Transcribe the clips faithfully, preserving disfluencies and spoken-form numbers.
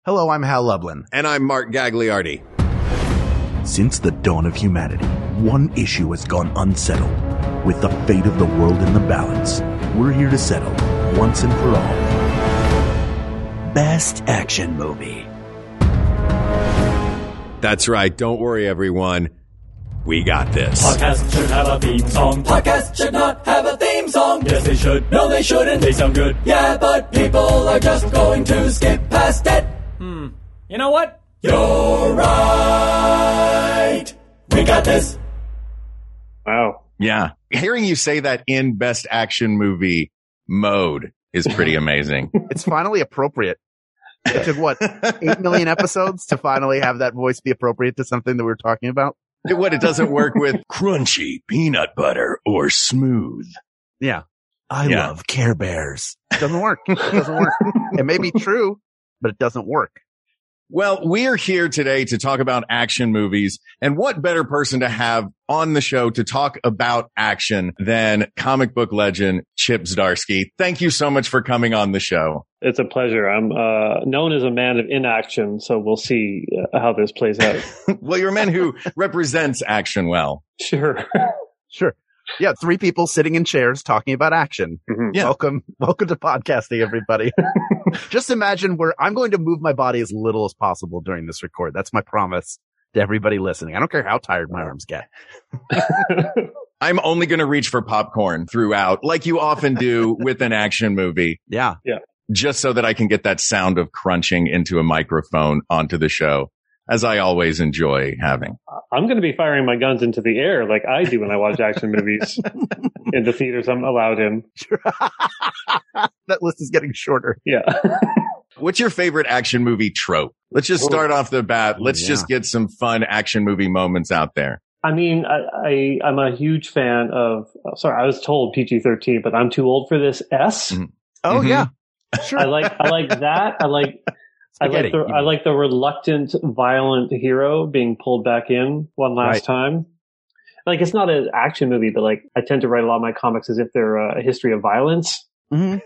Hello, I'm Hal Lublin. And I'm Mark Gagliardi. Since the dawn of humanity, one issue has gone unsettled. With the fate of the world in the balance, we're here to settle, once and for all. Best action movie. That's right. Don't worry, everyone. We got this. Podcast should have a theme song. Podcast should not have a theme song. Yes, they should. No, they shouldn't. They sound good. Yeah, but people are just going to skip past it. Hmm. You know what? You're right. We got this. Wow. Yeah. Hearing you say that in best action movie mode is pretty amazing. It's finally appropriate. It took, what, eight million episodes to finally have that voice be appropriate to something that we were talking about? What, it doesn't work with crunchy peanut butter or smooth. Yeah. I Yeah. love Care Bears. It doesn't work. It doesn't work. It may be true, but it doesn't work. Well, we're here today to talk about action movies, and what better person to have on the show to talk about action than comic book legend Chip Zdarsky. Thank you so much for coming on the show. It's a pleasure. I'm uh, known as a man of inaction, so we'll see uh, how this plays out. Well, you're a man who represents action well. Sure. Sure. Yeah, three people sitting in chairs talking about action. Mhm. Yeah. Welcome, welcome to podcasting, everybody. Just imagine where I'm going to move my body as little as possible during this record. That's my promise to everybody listening. I don't care how tired my arms get. I'm only going to reach for popcorn throughout, like you often do with an action movie, Yeah. just so that I can get that sound of crunching into a microphone onto the show, as I always enjoy having. I'm going to be firing my guns into the air like I do when I watch action movies in the theaters I'm allowed in. That list is getting shorter. Yeah. What's your favorite action movie trope? Let's just start off the bat. Let's Yeah. just get some fun action movie moments out there. I mean, I, I, I'm a huge fan of, oh, sorry, I was told P G thirteen, but I'm too old for this S. Mhm. Oh, Mhm. yeah. Sure. I like, I like that. I like, I like Spaghetti, the, you I mean. like the reluctant, violent hero being pulled back in one last Right. time. Like, it's not an action movie, but like, I tend to write a lot of my comics as if they're uh, a history of violence. Mhm.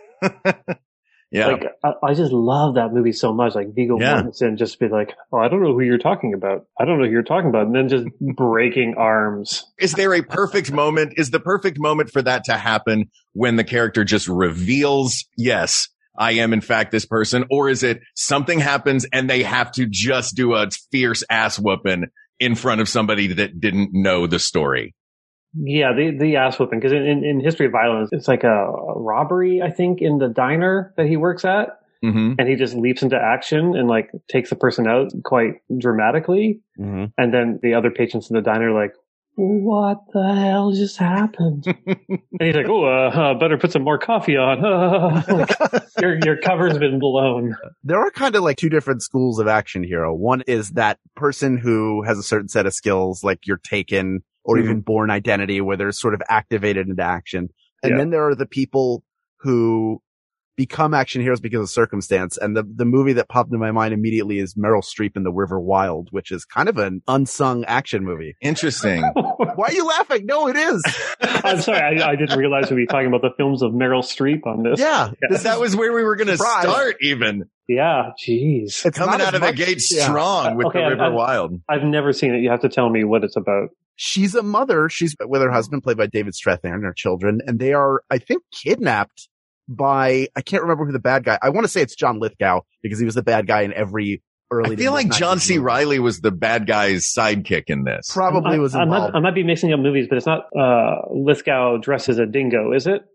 Yeah. Like, I, I just love that movie so much. Like, Viggo Yeah. Mortensen just be like, oh, I don't know who you're talking about. I don't know who you're talking about. And then just breaking arms. Is there a perfect moment? Is the perfect moment for that to happen when the character just reveals, yes, I am in fact this person? Or is it something happens and they have to just do a fierce ass whooping in front of somebody that didn't know the story? Yeah, the, the ass whooping. Because in, in, in History of Violence, it's like a, a robbery, I think, in the diner that he works at. Mm-hmm. And he just leaps into action and like takes the person out quite dramatically. Mhm. And then the other patrons in the diner are like, what the hell just happened? And he's like, oh, uh, uh, better put some more coffee on. Like, your, your cover's been blown. There are kind of like two different schools of action hero. One is that person who has a certain set of skills, like you're Taken or even Born Identity, where they're sort of activated into action. And Yeah. then there are the people who become action heroes because of circumstance. And the, the movie that popped into my mind immediately is Meryl Streep in The River Wild, which is kind of an unsung action movie. Interesting. Why are you laughing? No, it is. I'm sorry, I, I didn't realize we'd be talking about the films of Meryl Streep on this. Yeah. This That is- was where we were going to Surprise. start even. Yeah, jeez. it's Coming not out as of the much- gate yeah. strong with Okay, The I- River I- Wild. I've never seen it. You have to tell me what it's about. She's a mother. She's with her husband, played by David Strathairn, and her children, and they are, I think, kidnapped by, I can't remember who the bad guy, I want to say it's John Lithgow, because he was the bad guy in every early. I feel like nineties John C. movie. Riley was the bad guy's sidekick in this. Probably I, was I, might, involved. I might be mixing up movies, but it's not uh, Lithgow dressed as a dingo, is it?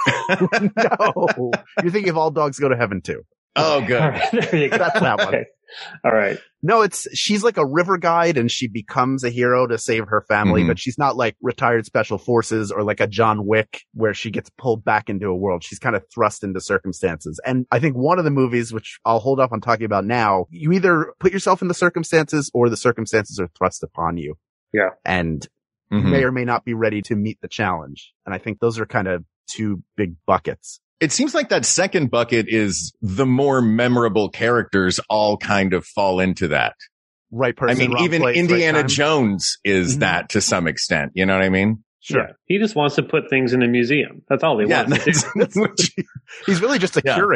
No. You're thinking of All Dogs Go to Heaven too. Oh, good. All right, there you go. That's that one. Okay. All right. No, it's, she's like a river guide and she becomes a hero to save her family, Mhm. but she's not like retired special forces or like a John Wick where she gets pulled back into a world. She's kind of thrust into circumstances. And I think one of the movies, which I'll hold off on talking about now, you either put yourself in the circumstances or the circumstances are thrust upon you. Yeah. And you Mhm. may or may not be ready to meet the challenge. And I think those are kind of two big buckets. It seems like that second bucket is the more memorable characters all kind of fall into that. Right I person. mean, wrong even place, right Indiana time. Jones is Mhm. that to some extent. You know what I mean? Sure. Yeah. He just wants to put things in a museum. That's all he Yeah. wants to do. that's- He's really just a Yeah. curator.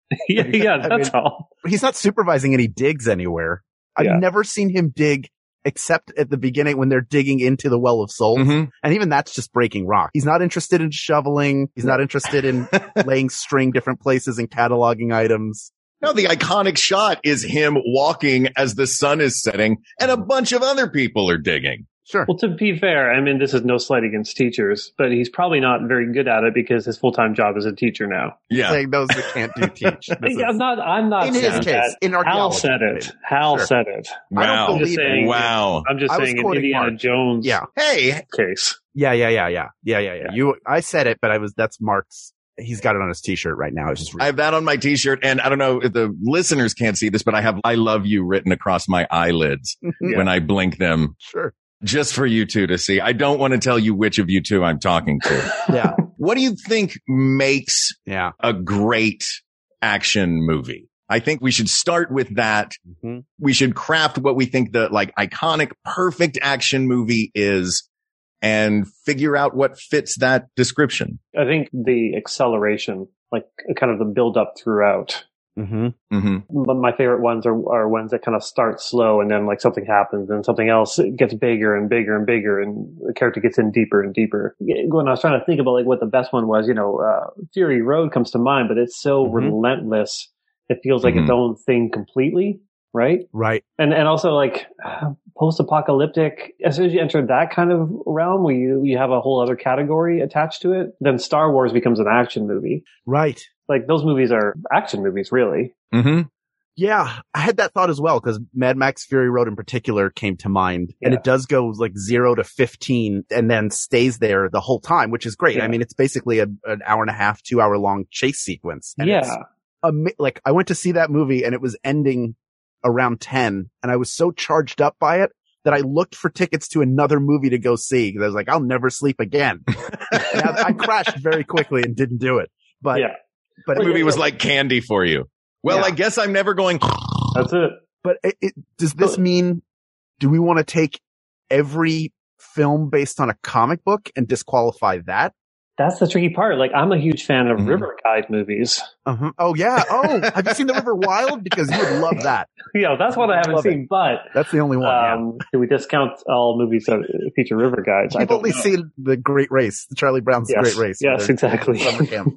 yeah, yeah, I that's mean, all. He's not supervising any digs anywhere. I've Yeah. never seen him dig except at the beginning when they're digging into the Well of Souls. Mhm. And even that's just breaking rock. He's not interested in shoveling. He's not interested in laying string different places and cataloging items. No, the iconic shot is him walking as the sun is setting and a bunch of other people are digging. Sure. Well, to be fair, I mean, this is no slight against teachers, but he's probably not very good at it because his full-time job is a teacher now. Yeah. Saying those that can't do teach. This Yeah, I'm is- not, I'm not in saying his case, that. in Hal archaeology. said it. Hal Sure. said it. I don't Wow. I'm just believe it. saying, Wow. I'm just I was saying in quoting Indiana Mark. Jones Yeah. Hey, case. Yeah, yeah, yeah, yeah. Yeah, yeah, yeah. Yeah. You, I said it, but I was, that's Mark's. He's got it on his t-shirt right now. It's just, I have that on my t-shirt and I don't know if the listeners can't see this, but I have I love you written across my eyelids Yeah. when I blink them sure. just for you two to see. I don't want to tell you which of you two I'm talking to. Yeah. What do you think makes Yeah. a great action movie? I think we should start with that. hmm We should craft what we think the like iconic, perfect action movie is and figure out what fits that description. I think the acceleration, like kind of the build up throughout. hmm hmm But my favorite ones are, are ones that kind of start slow and then like something happens and something else gets bigger and bigger and bigger and the character gets in deeper and deeper. When I was trying to think about like what the best one was, you know, uh, Fury Road comes to mind, but it's so Mhm. relentless. It feels like its Mhm. own thing completely. Right. Right. And, and also like post-apocalyptic, as soon as you enter that kind of realm where you, you have a whole other category attached to it, then Star Wars becomes an action movie. Right. Like those movies are action movies, really. hmm Yeah, I had that thought as well because Mad Max Fury Road in particular came to mind, and Yeah. it does go like zero to fifteen and then stays there the whole time, which is great. Yeah. I mean, it's basically a, an hour and a half, two hour long chase sequence. And it's Yeah. ama- like I went to see that movie and it was ending around ten, and I was so charged up by it that I looked for tickets to another movie to go see because I was like, I'll never sleep again. And I, I crashed very quickly and didn't do it, but yeah. but The it, movie was like candy for you. Well, Yeah. I guess I'm never going. That's it. But it, it, does this mean, do we want to take every film based on a comic book and disqualify that? That's the tricky part. Like, I'm a huge fan of Mhm. River Guide movies. Uh-huh. Oh, yeah. Oh, have you seen The River Wild? Because you would love that. Yeah, that's what I haven't Love it. seen. But That's the only one. yeah. um, do we discount all movies that feature River Guides? I You've don't only know. seen The Great Race, the Charlie Brown's The Yes. Great Race. Yes, Their exactly. summer camp.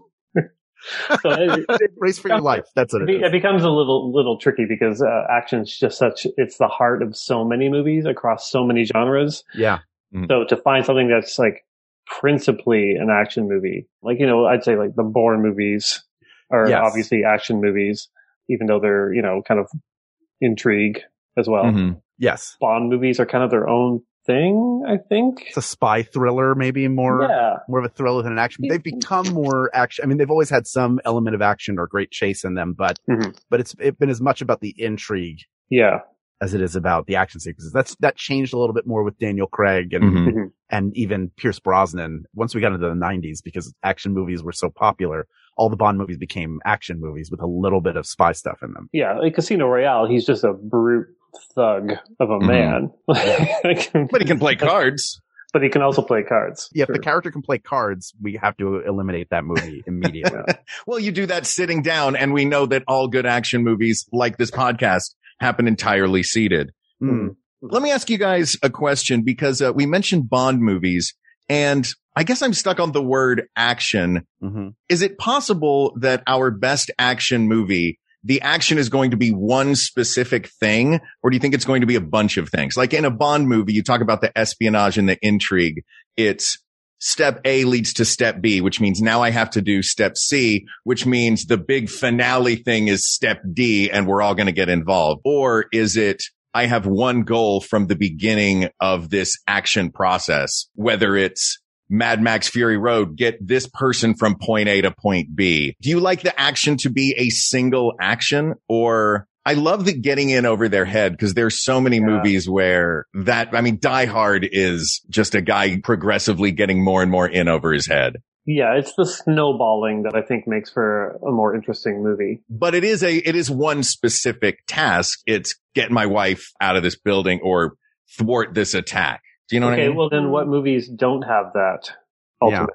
So it, Race for your life. That's what it, it be- is. it becomes a little little tricky because uh, action's just such. It's the heart of so many movies across so many genres. Yeah. So to find something that's like principally an action movie, like, you know, I'd say like the Bourne movies are Yes. obviously action movies, even though they're, you know, kind of intrigue as well. Mhm. Yes. Bond movies are kind of their own thing, I think. It's a spy thriller, maybe more. Yeah. More of a thriller than an action. They've become more action. I mean, they've always had some element of action or great chase in them, but, Mhm. but it's, it's been as much about the intrigue Yeah. as it is about the action sequences. That's, that changed a little bit more with Daniel Craig and, Mhm. Mhm. and even Pierce Brosnan once we got into the nineties because action movies were so popular. All the Bond movies became action movies with a little bit of spy stuff in them. Yeah. Like Casino Royale, he's just a brute thug of a Mhm. man. Like, But he can play cards. but he can also play cards. Yeah, if Sure. the character can play cards, we have to eliminate that movie immediately. Well, you do that sitting down, and we know that all good action movies like this podcast happen entirely seated. Hmm. Let me ask you guys a question because uh, we mentioned Bond movies, and I guess I'm stuck on the word action. Mm-hmm. Is it possible that our best action movie, the action is going to be one specific thing, or do you think it's going to be a bunch of things? Like in a Bond movie, you talk about the espionage and the intrigue. It's step A leads to step B, which means now I have to do step C, which means the big finale thing is step D and we're all going to get involved. Or is it, I have one goal from the beginning of this action process, whether it's Mad Max Fury Road, get this person from point A to point B. Do you like the action to be a single action? Or I love the getting in over their head because there's so many Yeah. movies where that, I mean, Die Hard is just a guy progressively getting more and more in over his head. Yeah, it's the snowballing that I think makes for a more interesting movie. But it is a, it is one specific task. It's get my wife out of this building or thwart this attack. Do you know Okay, what I mean? well then what movies don't have that ultimately?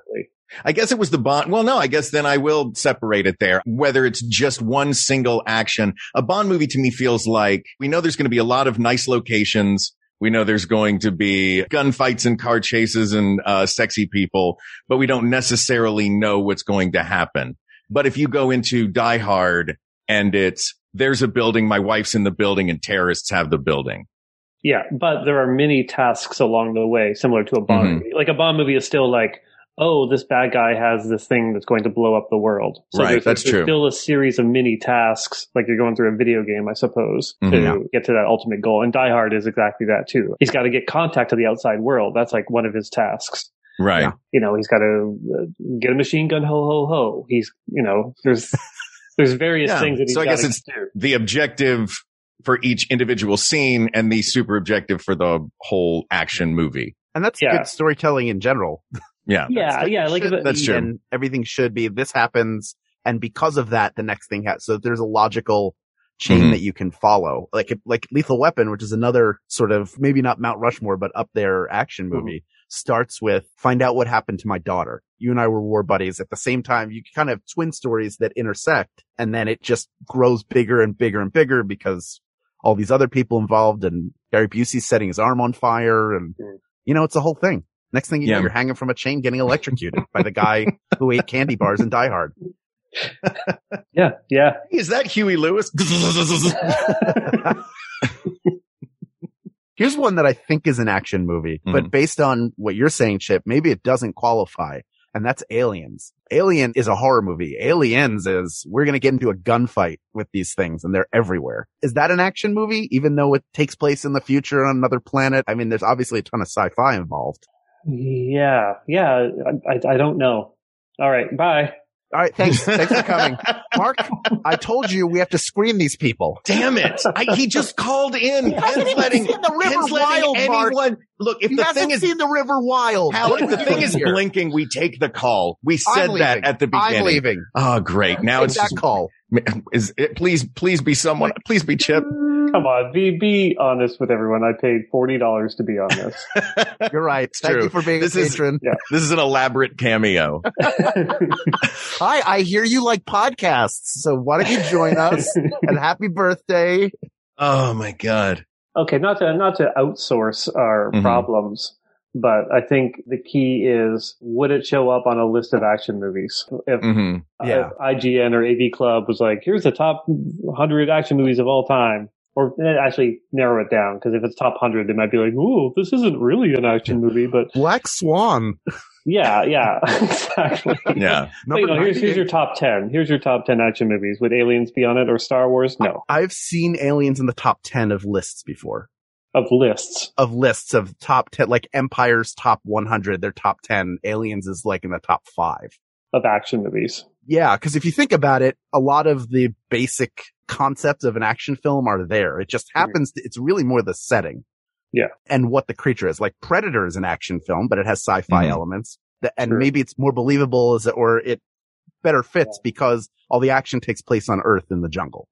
I guess it was the Bond. Well, no, I guess then I will separate it there. Whether it's just one single action, a Bond movie to me feels like we know there's going to be a lot of nice locations. We know there's going to be gunfights and car chases and uh, sexy people, but we don't necessarily know what's going to happen. But if you go into Die Hard and it's, there's a building, my wife's in the building, and terrorists have the building. Yeah, but there are many tasks along the way, similar to a Bond Mhm. movie. Like a Bond movie is still like, oh, this bad guy has this thing that's going to blow up the world. So Right, there's, that's there's true. still a series of mini tasks, like you're going through a video game, I suppose, to Mhm. get to that ultimate goal. And Die Hard is exactly that too. He's got to get contact to the outside world. That's like one of his tasks. Right. Yeah. You know, he's got to uh, get a machine gun, ho, ho, ho. He's, you know, there's, there's various Yeah. things that he's So I got guess to it's do. the objective for each individual scene and the super objective for the whole action movie. And that's Yeah. good storytelling in general. Yeah. Yeah, That's- yeah, it like should if it- That's be, true. And everything should be, this happens, and because of that, the next thing has, so there's a logical chain Mhm. that you can follow. Like, like Lethal Weapon, which is another sort of, maybe not Mount Rushmore, but up there action movie, starts with, find out what happened to my daughter. You and I were war buddies. At the same time, you kind of have twin stories that intersect, and then it just grows bigger and bigger and bigger because all these other people involved, and Gary Busey's setting his arm on fire, and, Mm. you know, it's a whole thing. Next thing you Yeah. know, you're hanging from a chain getting electrocuted by the guy who ate candy bars in Die Hard. Yeah, yeah. Is that Huey Lewis? Here's one that I think is an action movie, Mhm. but based on what you're saying, Chip, maybe it doesn't qualify. And that's Aliens. Alien is a horror movie. Aliens is, we're going to get into a gunfight with these things and they're everywhere. Is that an action movie, even though it takes place in the future on another planet? I mean, there's obviously a ton of sci-fi involved. Yeah, yeah. I, I, I don't know. All right, bye. All right. Thanks. Thanks for coming. Mark, I told you we have to screen these people. Damn it. I, he just called in. hasn't Ken's even letting, seen the River Ken's letting Wild, Mark. anyone, look, if He the hasn't thing is, seen the River Wild. Hal, What if are the we thing doing is here? blinking, we take the call. We said I'm that leaving. at the beginning. I'm leaving. Oh, great. Now Take it's that just, call. is it, please, please be someone, please be Chip. Come on, be be honest with everyone. I paid forty dollars to be on this. You're right. It's Thank true. you for being This a is- patron. This is an elaborate cameo. Hi, I hear you like podcasts, so why don't you join us? And happy birthday. Oh my God. Okay, not to not to outsource our Mhm. problems, but I think the key is, would it show up on a list of action movies? If, hmm Yeah. if I G N or A V Club was like, here's the top one hundred action movies of all time, or eh, actually narrow it down, because if it's top one hundred, they might be like, ooh, this isn't really an action movie, but Black Swan. yeah, yeah, exactly. Yeah. But, you know, here's, here's your top ten. Here's your top ten action movies. Would Aliens be on it or Star Wars? No. I've seen Aliens in the top ten of lists before. Of lists. Of lists of top ten, like Empire's top one hundred, their top ten. Aliens is like in the top five. Of action movies. Yeah, because if you think about it, a lot of the basic concepts of an action film are there. It just happens, to, it's really more the setting. Yeah. And what the creature is. Like Predator is an action film, but it has sci-fi Mhm. elements. That, and Sure. maybe it's more believable as, or it better fits because all the action takes place on Earth in the jungle.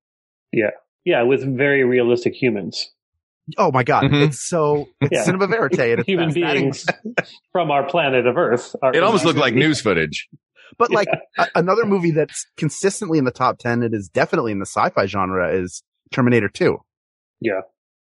Yeah, with very realistic humans. Oh my God. Mhm. It's so, it's Yeah. cinema verite. And it's Human best. That beings from our planet of Earth. Are It almost in looked like action news footage. But like a- another movie that's consistently in the top ten, it is definitely in the sci-fi genre, is Terminator two. movies.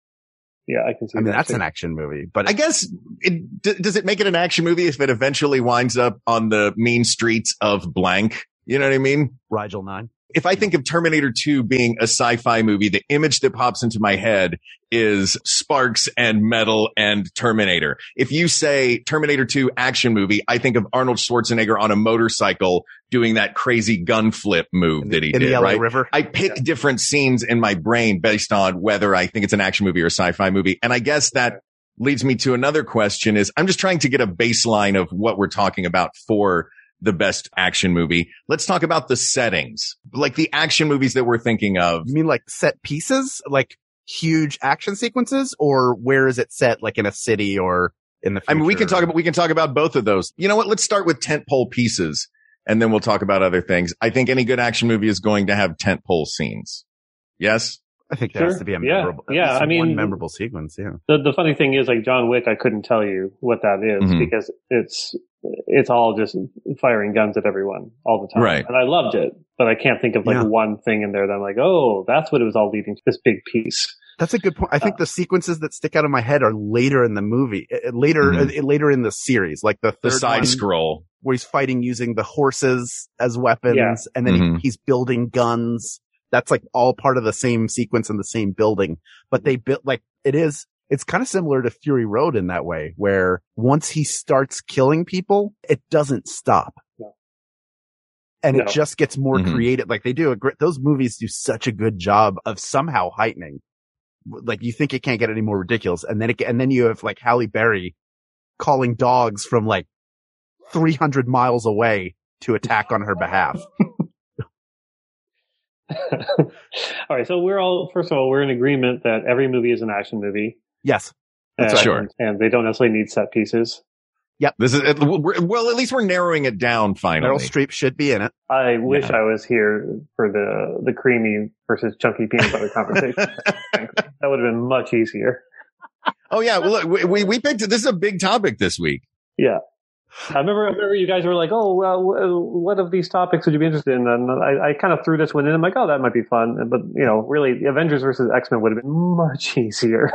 Yeah, I can see I mean, that that's too. an action movie, but I guess it, d- does it make it an action movie if it eventually winds up on the mean streets of blank? You know what I mean? Rigel nine. If I think of Terminator two being a sci-fi movie, the image that pops into my head is sparks and metal and Terminator. If you say Terminator two action movie, I think of Arnold Schwarzenegger on a motorcycle doing that crazy gun flip move that he in did, the L A right? River. I pick different scenes in my brain based on whether I think it's an action movie or a sci-fi movie. And I guess that leads me to another question is I'm just trying to get a baseline of what we're talking about for the best action movie. Let's talk about the settings, like the action movies that we're thinking of. You mean like set pieces, like huge action sequences, or where is it set, like in a city or in the future? I mean, we can talk about, we can talk about both of those. You know what? Let's start with tentpole pieces and then we'll talk about other things. I think any good action movie is going to have tentpole scenes. Yes. I think there Sure. has to be a Yeah. memorable, at Yeah, least I mean- one memorable sequence. Yeah. The the funny thing is, like John Wick, I couldn't tell you what that is Mhm. because it's it's all just firing guns at everyone all the time. Right. And I loved it, but I can't think of like Yeah. one thing in there that I'm like, oh, that's what it was all leading to, this big piece. That's a good point. I think the sequences that stick out of my head are later in the movie, uh, later, Mhm. uh, later in the series, like the The third side one scroll. where he's fighting using the horses as weapons, Yeah. and then Mhm. he, he's building guns. That's like all part of the same sequence in the same building, but they built like it is. It's kind of similar to Fury Road in that way, where once he starts killing people, it doesn't stop. No. And No. it just gets more Mhm. creative. Like they do a great, those movies do such a good job of somehow heightening. Like you think it can't get any more ridiculous. And then it, and then you have like Halle Berry calling dogs from like three hundred miles away to attack on her behalf. All right, so we're all first of all we're in agreement that every movie is an action movie. Yes. That's and, right. Sure. and they don't necessarily need set pieces. This is we're- well, at least we're narrowing it down finally. Meryl Streep should be in it. I wish Yeah. I was here for the the creamy versus chunky peanut butter conversation. Frankly. That would have been much easier. Oh yeah, well, look, we, we we picked this is a big topic this week. Yeah. I remember, I remember you guys were like, oh, well, wh- what of these topics would you be interested in? And I, I kind of threw this one in. I'm like, oh, that might be fun. But, you know, really, Avengers versus X-Men would have been much easier.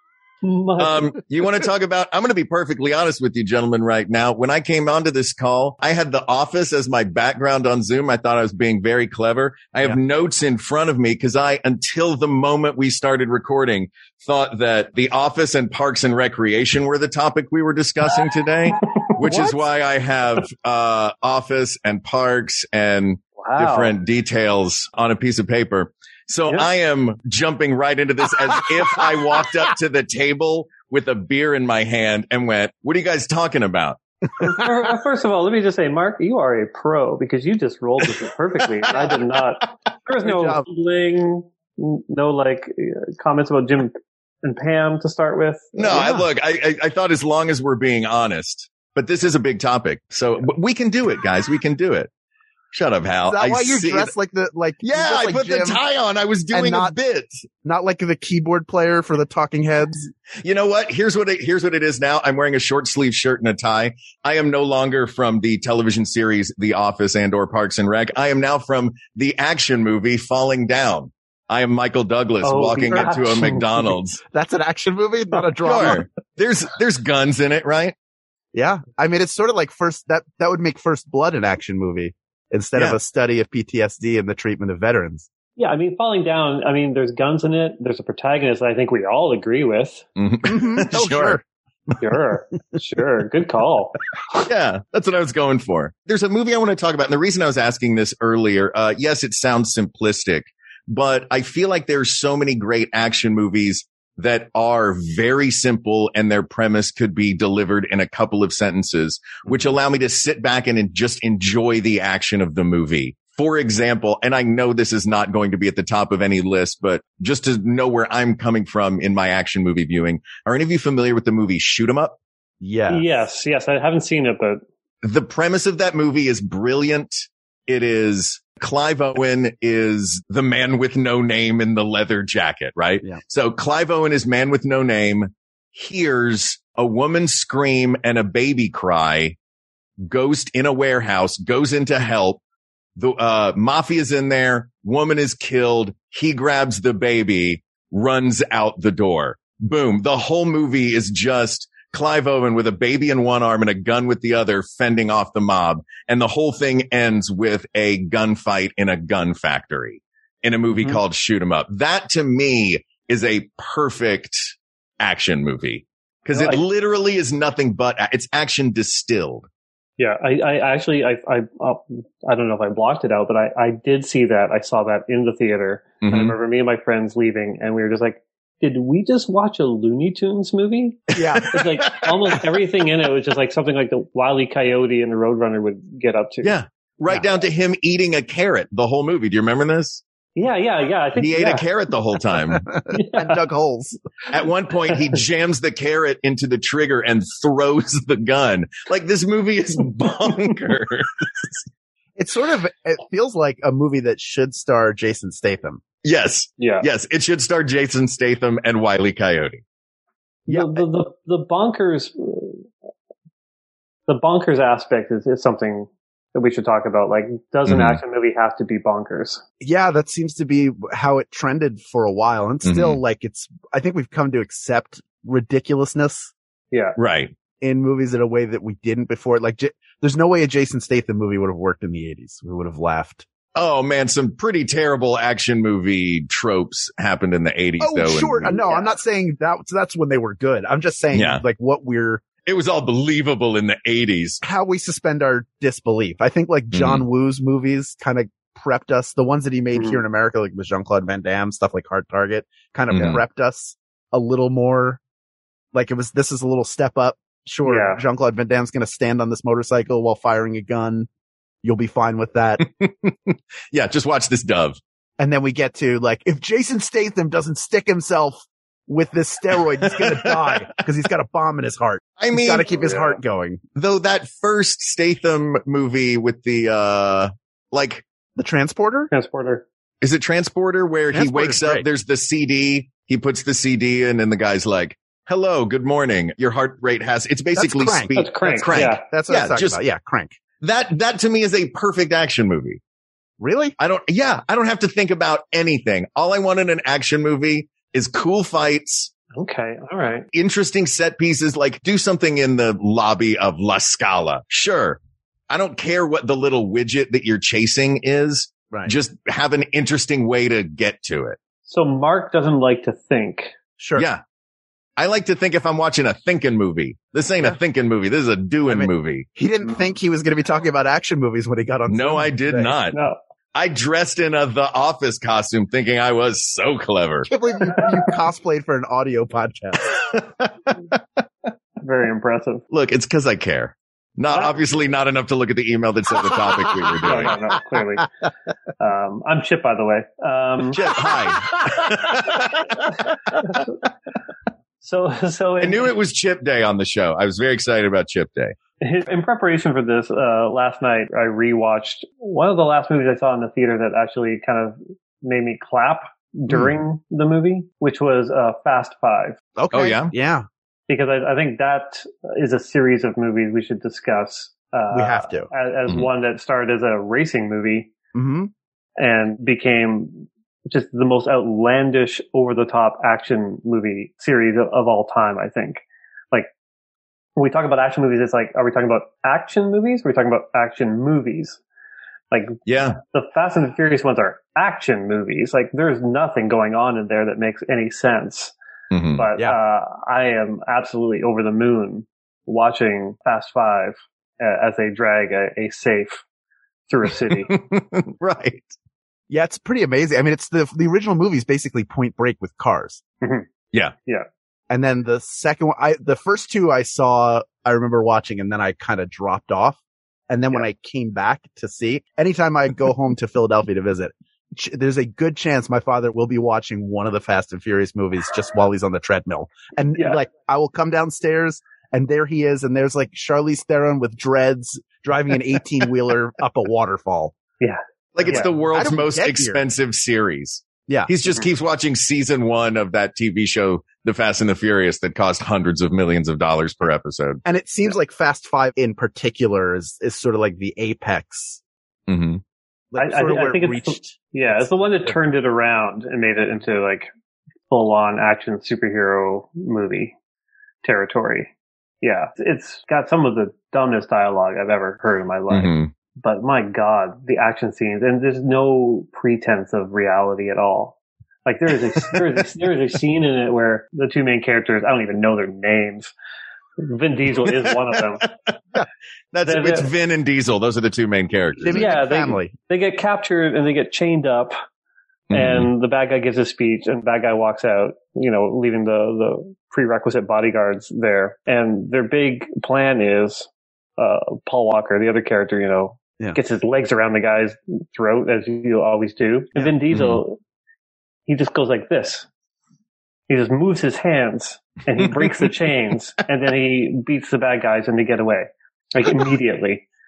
much. Um, you want to talk about, I'm going to be perfectly honest with you gentlemen right now. When I came onto this call, I had The Office as my background on Zoom. I thought I was being very clever. I have Yeah. notes in front of me because I, until the moment we started recording, thought that The Office and Parks and Recreation were the topic we were discussing today, which is What? why I have, uh, Office and Parks and wow. different details on a piece of paper. So Yeah. I am jumping right into this as if I walked up to the table with a beer in my hand and went, what are you guys talking about? Fir- First of all, let me just say, Mark, you are a pro because you just rolled with it perfectly. And I did not. There was no Good job. bling, no like uh, comments about Jim and Pam to start with. No, Yeah. I look, I, I, I thought as long as we're being honest, but this is a big topic. So w- we can do it, guys. We can do it. Shut up, Hal. Is that I why you're see dressed it. like the, like, you're Yeah, dressed I like put Jim, the tie on. I was doing not- a bit. not like the keyboard player for the Talking Heads. You know what? Here's what it, here's what it is now. I'm wearing a short sleeve shirt and a tie. I am no longer from the television series The Office and or Parks and Rec. I am now from the action movie Falling Down. I am Michael Douglas Oh, walking the into a action McDonald's. That's an action movie, not a drama. Sure. There's there's guns in it, right? Yeah. I mean, it's sort of like first, that, that would make First Blood an action movie instead of Yeah. a study of P T S D and the treatment of veterans. Yeah, I mean, Falling Down, I mean, there's guns in it. There's a protagonist that I think we all agree with. Mhm. Oh, sure. Sure. Sure. Good call. Yeah, that's what I was going for. There's a movie I want to talk about. And the reason I was asking this earlier, uh, yes, it sounds simplistic, but I feel like there's so many great action movies that are very simple and their premise could be delivered in a couple of sentences, which allow me to sit back and en- just enjoy the action of the movie. For example, and I know this is not going to be at the top of any list, but just to know where I'm coming from in my action movie viewing, are any of you familiar with the movie Shoot 'em Up? Yeah. Yes. Yes. I haven't seen it, but The premise of that movie is brilliant. It is Clive Owen is the man with no name in the leather jacket, right? Yeah. So Clive Owen is man with no name, hears a woman scream and a baby cry, goes in a warehouse, goes in to help. The uh, mafia's in there. Woman is killed. He grabs the baby, runs out the door. Boom. The whole movie is just Clive Owen with a baby in one arm and a gun with the other fending off the mob. And the whole thing ends with a gunfight in a gun factory in a movie Mhm. called Shoot 'em Up. That to me is a perfect action movie because Well, it I- literally is nothing but it's action distilled. yeah, I, I actually, I, I, uh, I don't know if I blocked it out, but I, I did see that. I saw that in the theater. And I Mhm. remember me and my friends leaving and we were just like, did we just watch a Looney Tunes movie? Yeah. It's like almost everything in it was just like something like the Wile E. Coyote and the Roadrunner would get up to. Yeah. Right Yeah. down to him eating a carrot the whole movie. Do you remember this? Yeah, yeah, yeah. I think He ate yeah. a carrot the whole time. And dug holes. At one point, he jams the carrot into the trigger and throws the gun. Like, this movie is bonkers. It's sort of, it feels like a movie that should star Jason Statham. Yes. Yeah. Yes. It should star Jason Statham and Wile E. Coyote. Yeah. The, the, the, the bonkers, the bonkers aspect is, is something that we should talk about. Like, does an Mhm. action movie have to be bonkers? Yeah, that seems to be how it trended for a while. And still, Mhm. like, it's, I think we've come to accept ridiculousness Yeah. Right. in movies in a way that we didn't before. Like, J- there's no way a Jason Statham movie would have worked in the eighties. We would have laughed. Oh man, some pretty terrible action movie tropes happened in the eighties Oh, though. sure. and No, yeah. I'm not saying that. That's when they were good. I'm just saying, Yeah. like, what we're, it was all believable in the eighties. how we suspend our disbelief. I think like John Mm-hmm. Woo's movies kind of prepped us. The ones that he made Mhm. here in America, like with Jean-Claude Van Damme, stuff like Hard Target, kind of Yeah. prepped us a little more. Like it was, this is a little step up. Sure, Yeah. Jean-Claude Van Damme's going to stand on this motorcycle while firing a gun. You'll be fine with that. Yeah, just watch this dove. And then we get to like, if Jason Statham doesn't stick himself with this steroid, he's going to die because he's got a bomb in his heart. I He's mean, got to keep his yeah. heart going. though that first Statham movie with the, uh, like, The Transporter? Transporter. is it Transporter where he Transporter's wakes up, great. there's the C D, he puts the C D in and the guy's like, hello, good morning. Your heart rate has, it's basically Crank. speed. That's Crank. Crank. Yeah. That's what Yeah, I was talking just- about. Yeah, Crank. That, that to me is a perfect action movie. Really? I don't, yeah, I don't have to think about anything. All I want in an action movie is cool fights, Okay. All right. interesting set pieces, like do something in the lobby of La Scala. Sure. I don't care what the little widget that you're chasing is. Right. Just have an interesting way to get to it. So Mark doesn't like to think. Sure. Yeah. I like to think if I'm watching a thinking movie, this ain't Yeah. a thinking movie. This is a doing I mean- movie. He didn't think he was going to be talking about action movies when he got on. No, Zoom I did today. not. No. I dressed in a The Office costume thinking I was so clever. I can't believe you, you cosplayed for an audio podcast. Very impressive. Look, it's because I care. Not obviously not enough to look at the email that said the topic we were No, doing. no, no, clearly. Um, I'm Chip, by the way. Um, Chip, hi. so, so I in, knew it was Chip Day on the show. I was very excited about Chip Day. in preparation for this, uh, last night I rewatched one of the last movies I saw in the theater that actually kind of made me clap during the movie, which was uh, Fast Five. Okay. Oh, yeah? Yeah. Because I, I think that is a series of movies we should discuss. Uh, We have to. As, as Mhm. one that started as a racing movie Mm-hmm. and became just the most outlandish, over-the-top action movie series of, of all time, I think. Like, when we talk about action movies, it's like, are we talking about action movies? Or are we talking about action movies? Like, Yeah. the Fast and the Furious ones are action movies. Like, there's nothing going on in there that makes any sense. Mhm. But Yeah. uh, I am absolutely over the moon watching Fast Five uh, as they drag a, a safe through a city. Right. Yeah, it's pretty amazing. I mean, it's the the original movie is basically Point Break with cars. Mhm. Yeah. Yeah. And then the second one, I the first two I saw, I remember watching, and then I kind of dropped off. And then when I came back to see, anytime I go home to Philadelphia to visit, ch- there's a good chance my father will be watching one of the Fast and Furious movies just while he's on the treadmill. And Yeah. like, I will come downstairs and there he is. And there's like Charlize Theron with dreads driving an eighteen wheeler up a waterfall. Like it's Yeah. the I world's don't most get here. expensive series. Yeah. He just keeps watching season one of that T V show, The Fast and the Furious, that cost hundreds of millions of dollars per episode. And it seems like Fast Five in particular is, is sort of like the apex. Mm-hmm. Like I- I sort think- of I where think it it's the- reached. Yeah, it's the one that turned it around and made it into like full on action superhero movie territory. Yeah, it's got some of the dumbest dialogue I've ever heard in my life. Mm-hmm. But my God, the action scenes, and there's no pretense of reality at all. Like there is a, there is a, there is a scene in it where the two main characters, I don't even know their names. Vin Diesel is one of them. That's The- it's the- Vin and Diesel. Those are the two main characters. They meet Yeah, the they- family. They get captured and they get chained up. And the bad guy gives a speech and the bad guy walks out, you know, leaving the, the prerequisite bodyguards there. And their big plan is, uh, Paul Walker, the other character, you know, Yeah. gets his legs around the guy's throat as you always do. And Vin Diesel, he just goes like this. He just moves his hands and he breaks the chains and then he beats the bad guys and they get away. Like immediately.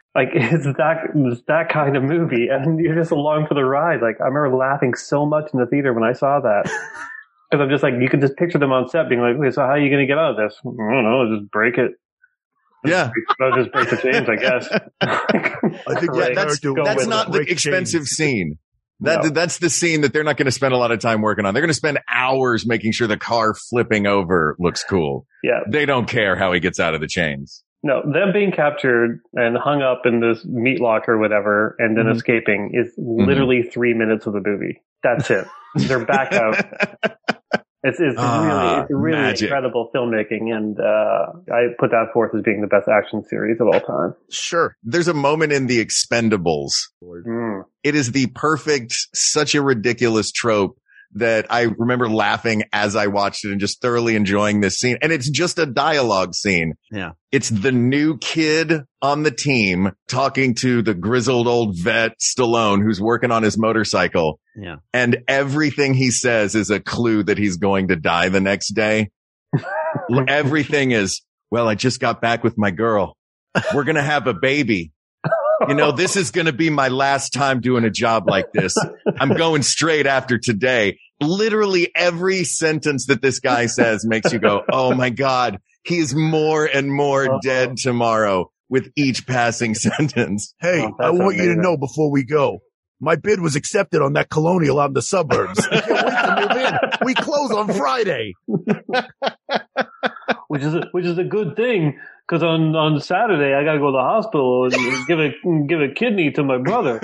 Like, it's that, it's that kind of movie, and you're just along for the ride. Like, I remember laughing so much in the theater when I saw that. Because I'm just like, you can just picture them on set being like, okay, so how are you going to get out of this? I don't know, just break it. Yeah. I'll just break the chains, I guess. I think Yeah, that's, that's not the expensive chains. scene. That, no. That's the scene that they're not going to spend a lot of time working on. They're going to spend hours making sure the car flipping over looks cool. Yeah. They don't care how he gets out of the chains. No, them being captured and hung up in this meat locker or whatever and then mm-hmm. escaping is literally mm-hmm. three minutes of the movie. That's it. They're back out. It's, it's uh, really, it's really magic. Incredible filmmaking, and uh, I put that forth as being the best action series of all time. Sure. There's a moment in The Expendables. Mm. It is the perfect, such a ridiculous trope that I remember laughing as I watched it and just thoroughly enjoying this scene. And it's just a dialogue scene. Yeah. It's the new kid on the team talking to the grizzled old vet Stallone who's working on his motorcycle. Yeah. And everything he says is a clue that he's going to die the next day. Everything is, well, I just got back with my girl. We're going to have a baby. You know, this is going to be my last time doing a job like this. I'm going straight after today. Literally every sentence that this guy says makes you go, oh my God, he is more and more uh-huh. dead tomorrow with each passing sentence. Hey, oh, I want amazing. you to know before we go, my bid was accepted on that Colonial out in the suburbs. I can't wait to move in. We close on Friday. Which is a, which is a good thing. Because on, on Saturday, I got to go to the hospital and give a give a kidney to my brother.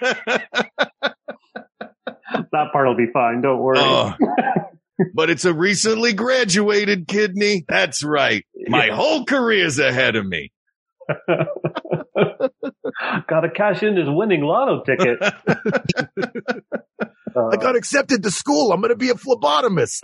That part will be fine. Don't worry. Uh, but it's a recently graduated kidney. That's right. My yeah. whole career's ahead of me. Got to cash in this winning lotto ticket. uh, I got accepted to school. I'm going to be a phlebotomist.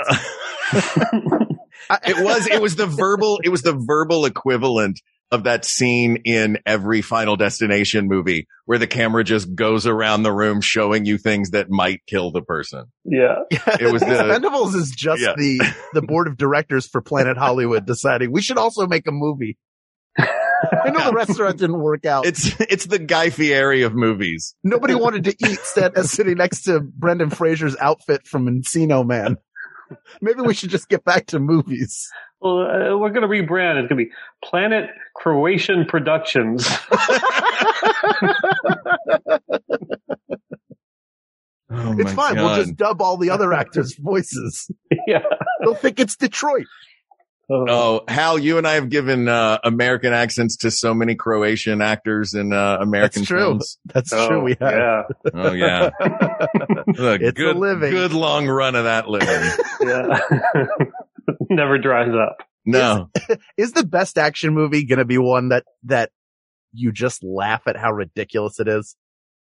It was, it was the verbal, it was the verbal equivalent of that scene in every Final Destination movie where the camera just goes around the room showing you things that might kill the person. Yeah. It was the Expendables is just yeah. the, the board of directors for Planet Hollywood deciding we should also make a movie. I know the restaurant didn't work out. It's, it's the Guy Fieri of movies. Nobody wanted to eat set, uh, sitting next to Brendan Fraser's outfit from Encino Man. Maybe we should just get back to movies. Well, uh, we're going to rebrand. It's going to be Planet Croatian Productions. Oh it's fine. God. We'll just dub all the other actors' voices. Yeah. They'll think it's Detroit. Oh, Hal, you and I have given uh, American accents to so many Croatian actors in uh, American That's true. films. That's oh, true. We have. Yeah. Oh, yeah. a it's good, a living. Good long run of that living. Yeah. Never dries up. No. Is, is the best action movie going to be one that, that you just laugh at how ridiculous it is?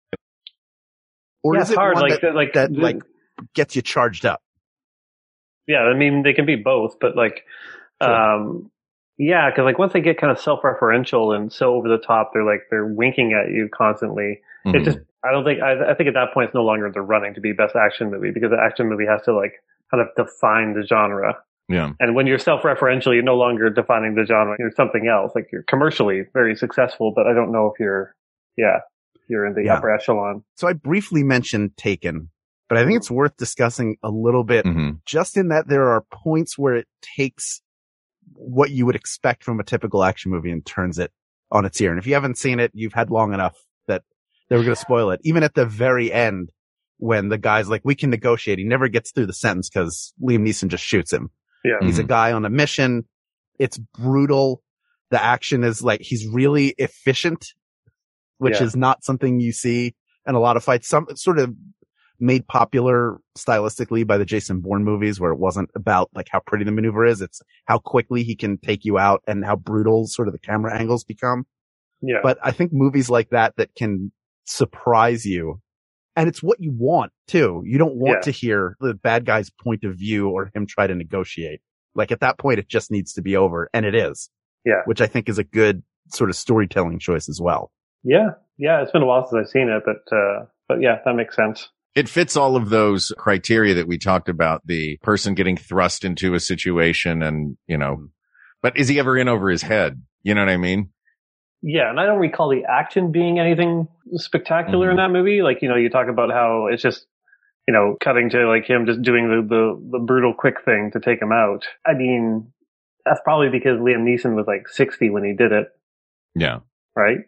Or yeah, is it hard, one like, that, like, that like gets you charged up? Yeah, I mean, they can be both, but like, sure. um, yeah, because like once they get kind of self-referential and so over the top, they're like they're winking at you constantly. Mm-hmm. It just, I don't think, I, I think at that point it's no longer the running to be best action movie because the action movie has to like kind of define the genre. Yeah. And when you're self-referential, you're no longer defining the genre. You're something else. Like you're commercially very successful, but I don't know if you're, yeah, you're in the yeah. upper echelon. So I briefly mentioned Taken, but I think it's worth discussing a little bit mm-hmm. just in that there are points where it takes what you would expect from a typical action movie and turns it on its ear. And if you haven't seen it, you've had long enough that they were going to spoil it. Even at the very end, when the guy's like, we can negotiate, he never gets through the sentence because Liam Neeson just shoots him. Yeah. He's mm-hmm. a guy on a mission. It's brutal. The action is like, he's really efficient, which yeah. is not something you see in a lot of fights. Some sort of made popular stylistically by the Jason Bourne movies where it wasn't about like how pretty the maneuver is. It's how quickly he can take you out and how brutal sort of the camera angles become. Yeah. But I think movies like that that can surprise you, and it's what you want too. You don't want yeah. to hear the bad guy's point of view or him try to negotiate. Like at that point, it just needs to be over, and it is. Yeah. Which I think is a good sort of storytelling choice as well. Yeah. Yeah. It's been a while since I've seen it, but, uh, but yeah, that makes sense. It fits all of those criteria that we talked about, the person getting thrust into a situation and, you know, but is he ever in over his head? You know what I mean? Yeah, and I don't recall the action being anything spectacular Mm-hmm. in that movie. Like, you know, you talk about how it's just, you know, cutting to like him just doing the, the, the brutal quick thing to take him out. I mean, that's probably because Liam Neeson was like sixty when he did it, Yeah. right?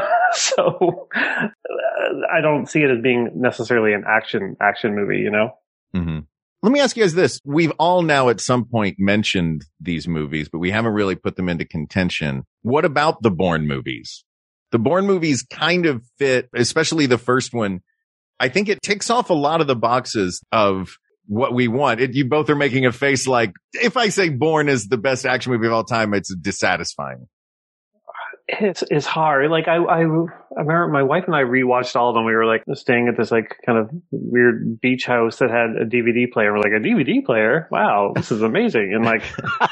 So uh, I don't see it as being necessarily an action action movie, you know? Mm-hmm. Let me ask you guys this. We've all now at some point mentioned these movies, but we haven't really put them into contention. What about the Bourne movies? The Bourne movies kind of fit, especially the first one. I think it ticks off a lot of the boxes of what we want. It, you both are making a face like, if I say Bourne is the best action movie of all time, it's dissatisfying. It's it's hard. Like I, I I remember my wife and I rewatched all of them. We were like staying at this like kind of weird beach house that had a D V D player. We're like, a D V D player? Wow, this is amazing. And like,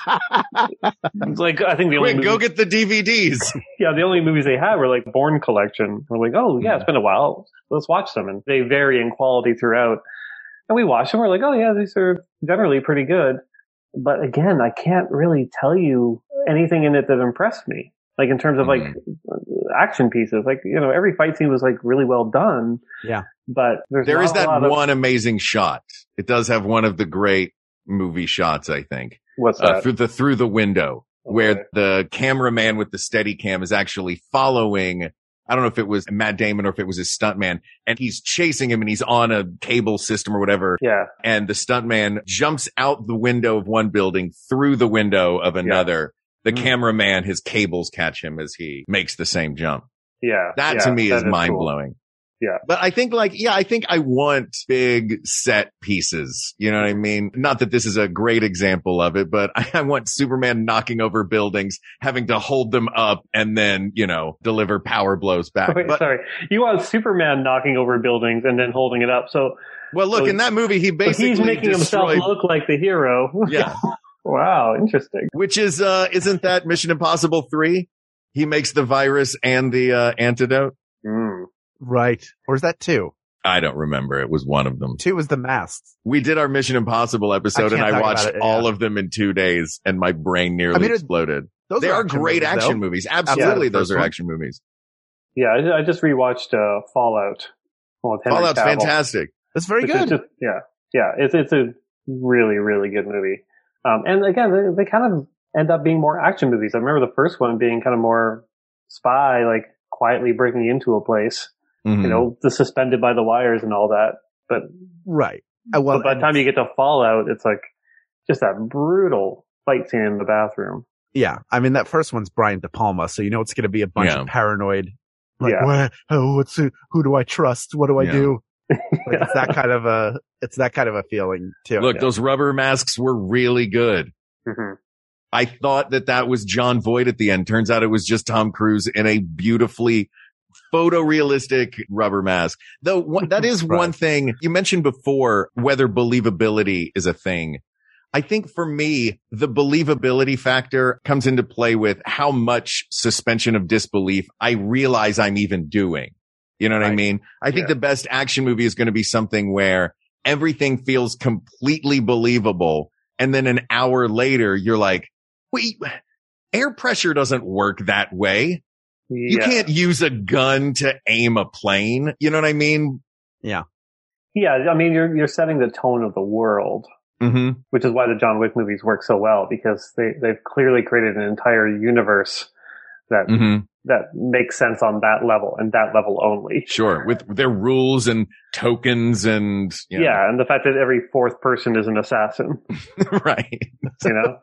it's like I think the only Quick, go movies, get the D V Ds. yeah, the only movies they had were like Bourne collection. We're like, oh yeah, it's been a while. Let's watch them, and they vary in quality throughout. And we watched them. We're like, oh yeah, these are generally pretty good. But again, I can't really tell you anything in it that impressed me. Like in terms of like mm-hmm. action pieces, like, you know, every fight scene was like really well done. Yeah. But there's there not is that a lot one of, amazing shot. It does have one of the great movie shots, I think. What's Uh, that? through the, through the window Okay. where the cameraman with the steady cam is actually following. I don't know if it was Matt Damon or if it was his stuntman, and he's chasing him and he's on a cable system or whatever. Yeah. And the stuntman jumps out the window of one building through the window of another. The Mm. cameraman, his cables catch him as he makes the same jump. Yeah. That yeah, to me that is cool. mind blowing. Yeah. But I think like, yeah, I think I want big set pieces. You know what I mean? Not that this is a great example of it, but I, I want Superman knocking over buildings, having to hold them up and then, you know, deliver power blows back. Wait, But, sorry. You want Superman knocking over buildings and then holding it up. So, well, look, so, in that movie, he so basically he's making destroyed, himself look like the hero. yeah, Wow. Interesting. which is, uh, isn't that Mission Impossible three? He makes the virus and the, uh, antidote. Mm. Right. Or is that two? I don't remember. It was one of them. Two was the masks. We did our Mission Impossible episode I and can't I talk watched about it, yeah. all of them in two days and my brain nearly I mean, it- exploded. Those They are action great movies, action though. movies. Absolutely. Yeah, the those first are one. action movies. Yeah. I, I just rewatched, uh, Fallout. Well, with Henry Fallout's Cavill. fantastic. It's very Which is good. just- yeah. Yeah. It's, it's a really, really good movie. Um, and again, they, they kind of end up being more action movies. I remember the first one being kind of more spy, like quietly breaking into a place, Mhm. you know, the suspended by the wires and all that. But, Right. Uh, well, but by the time you get to Fallout, it's like just that brutal fight scene in the bathroom. yeah. I mean, that first one's Brian De Palma, so you know it's going to be a bunch Yeah. of paranoid. Like, Yeah. what, oh, what's who, who do I trust? What do I Yeah. do? Like, it's that kind of a, it's that kind of a feeling too. Look, those rubber masks were really good. Mm-hmm. I thought that that was John Voight at the end. Turns out it was just Tom Cruise in a beautifully photorealistic rubber mask. Though one, that is Right. one thing you mentioned before, whether believability is a thing. I think for me, the believability factor comes into play with how much suspension of disbelief I realize I'm even doing. You know what I Right. mean? I think Yeah. the best action movie is going to be something where everything feels completely believable. And then an hour later, you're like, wait, air pressure doesn't work that way. You Yeah. can't use a gun to aim a plane. You know what I mean? Yeah. Yeah. I mean, you're, you're setting the tone of the world, Mm-hmm. which is why the John Wick movies work so well, because they, they've clearly created an entire universe that, Mm-hmm. that makes sense on that level and that level only. Sure. With their rules and tokens and, you know. Yeah. And the fact that every fourth person is an assassin, Right. you know,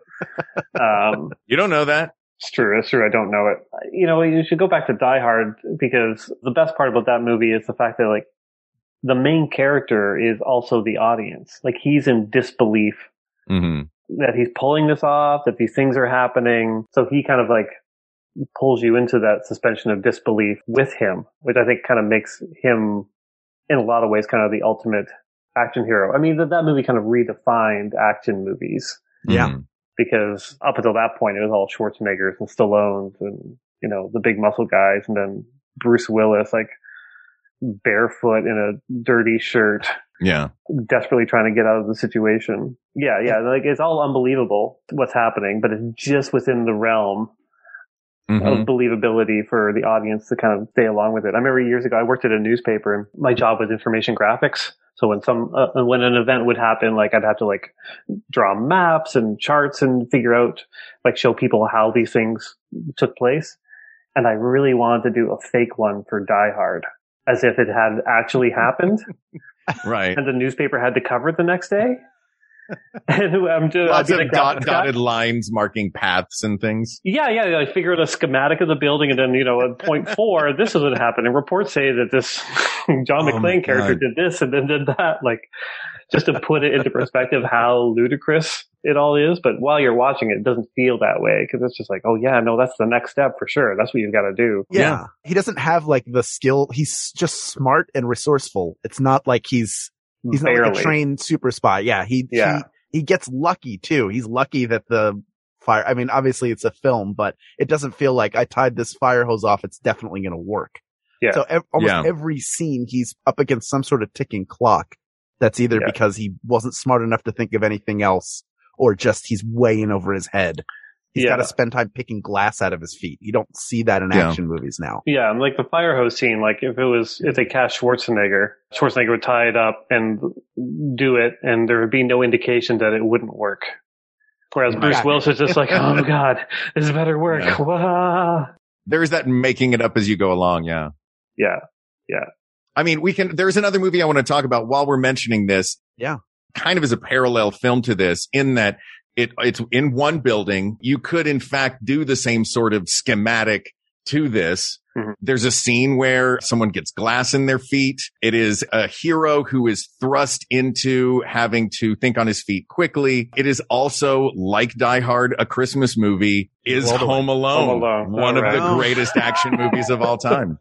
um, You don't know that. it's true. It's true. I don't know it. You know, you should go back to Die Hard, because the best part about that movie is the fact that like the main character is also the audience. Like he's in disbelief Mm-hmm. that he's pulling this off, that these things are happening. So he kind of like pulls you into that suspension of disbelief with him, which I think kind of makes him in a lot of ways kind of the ultimate action hero. I mean, that, that movie kind of redefined action movies, Yeah. because up until that point it was all Schwarzeneggers and Stallones and, you know, the big muscle guys, and then Bruce Willis, like barefoot in a dirty shirt, Yeah. desperately trying to get out of the situation. Yeah, yeah, like it's all unbelievable what's happening, but it's just within the realm Mm-hmm. of believability for the audience to kind of stay along with it. I remember years ago, I worked at a newspaper and my job was information graphics. So when some, uh, when an event would happen, like I'd have to like draw maps and charts and figure out, like show people how these things took place. And I really wanted to do a fake one for Die Hard as if it had actually happened. Right. And the newspaper had to cover it the next day. And I'm just, Lots of like, dot, dotted lines marking paths and things. Yeah, yeah. I figure out a schematic of the building, and then, you know, at point four, this is what happened. And reports say that this John Oh McClane character God. did this and then did that. Like, just to put it into perspective how ludicrous it all is. But while you're watching it, it doesn't feel that way because it's just like, oh, yeah, no, that's the next step for sure. That's what you've got to do. Yeah. Yeah. He doesn't have like the skill. He's just smart and resourceful. It's not like he's, he's not like Barely. a trained super spy. Yeah. He, Yeah. he, he gets lucky too. He's lucky that the fire, I mean, obviously it's a film, but it doesn't feel like I tied this fire hose off. It's definitely going to work. Yeah. So ev- almost Yeah. every scene he's up against some sort of ticking clock. That's either Yeah. because he wasn't smart enough to think of anything else or just he's way in over his head. He's Yeah. got to spend time picking glass out of his feet. You don't see that in Yeah. action movies now. Yeah, and like the fire hose scene, like if it was, if they cast Schwarzenegger, Schwarzenegger would tie it up and do it, and there would be no indication that it wouldn't work. Whereas Bruce Yeah. Willis is just like, oh God, this better work. Yeah. Wah. There's that making it up as you go along. Yeah. Yeah, I mean, we can, there's another movie I want to talk about while we're mentioning this. Yeah. Kind of as a parallel film to this in that it, it's in one building. You could in fact do the same sort of schematic to this. Mhm. There's a scene where someone gets glass in their feet. It is a hero who is thrust into having to think on his feet quickly. It is also, like Die Hard, a Christmas movie, is All the way. Home Alone, Home Alone. one All of the right. greatest action movies of all time.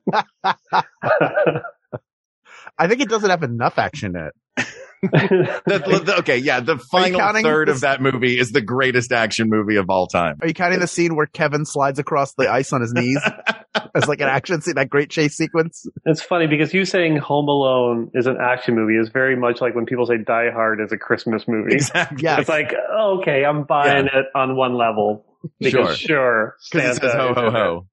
I think it doesn't have enough action in it. The- the- okay, yeah, the final counting third this- of that movie is the greatest action movie of all time. Are you counting the scene where Kevin slides across the ice on his knees as like an action scene, that great chase sequence? It's funny because you saying Home Alone is an action movie is very much like when people say Die Hard is a Christmas movie. Exactly. Yeah. It's like, oh, okay, I'm buying it on one level. Because sure, Because it says Santa ho, is ho, in it. ho.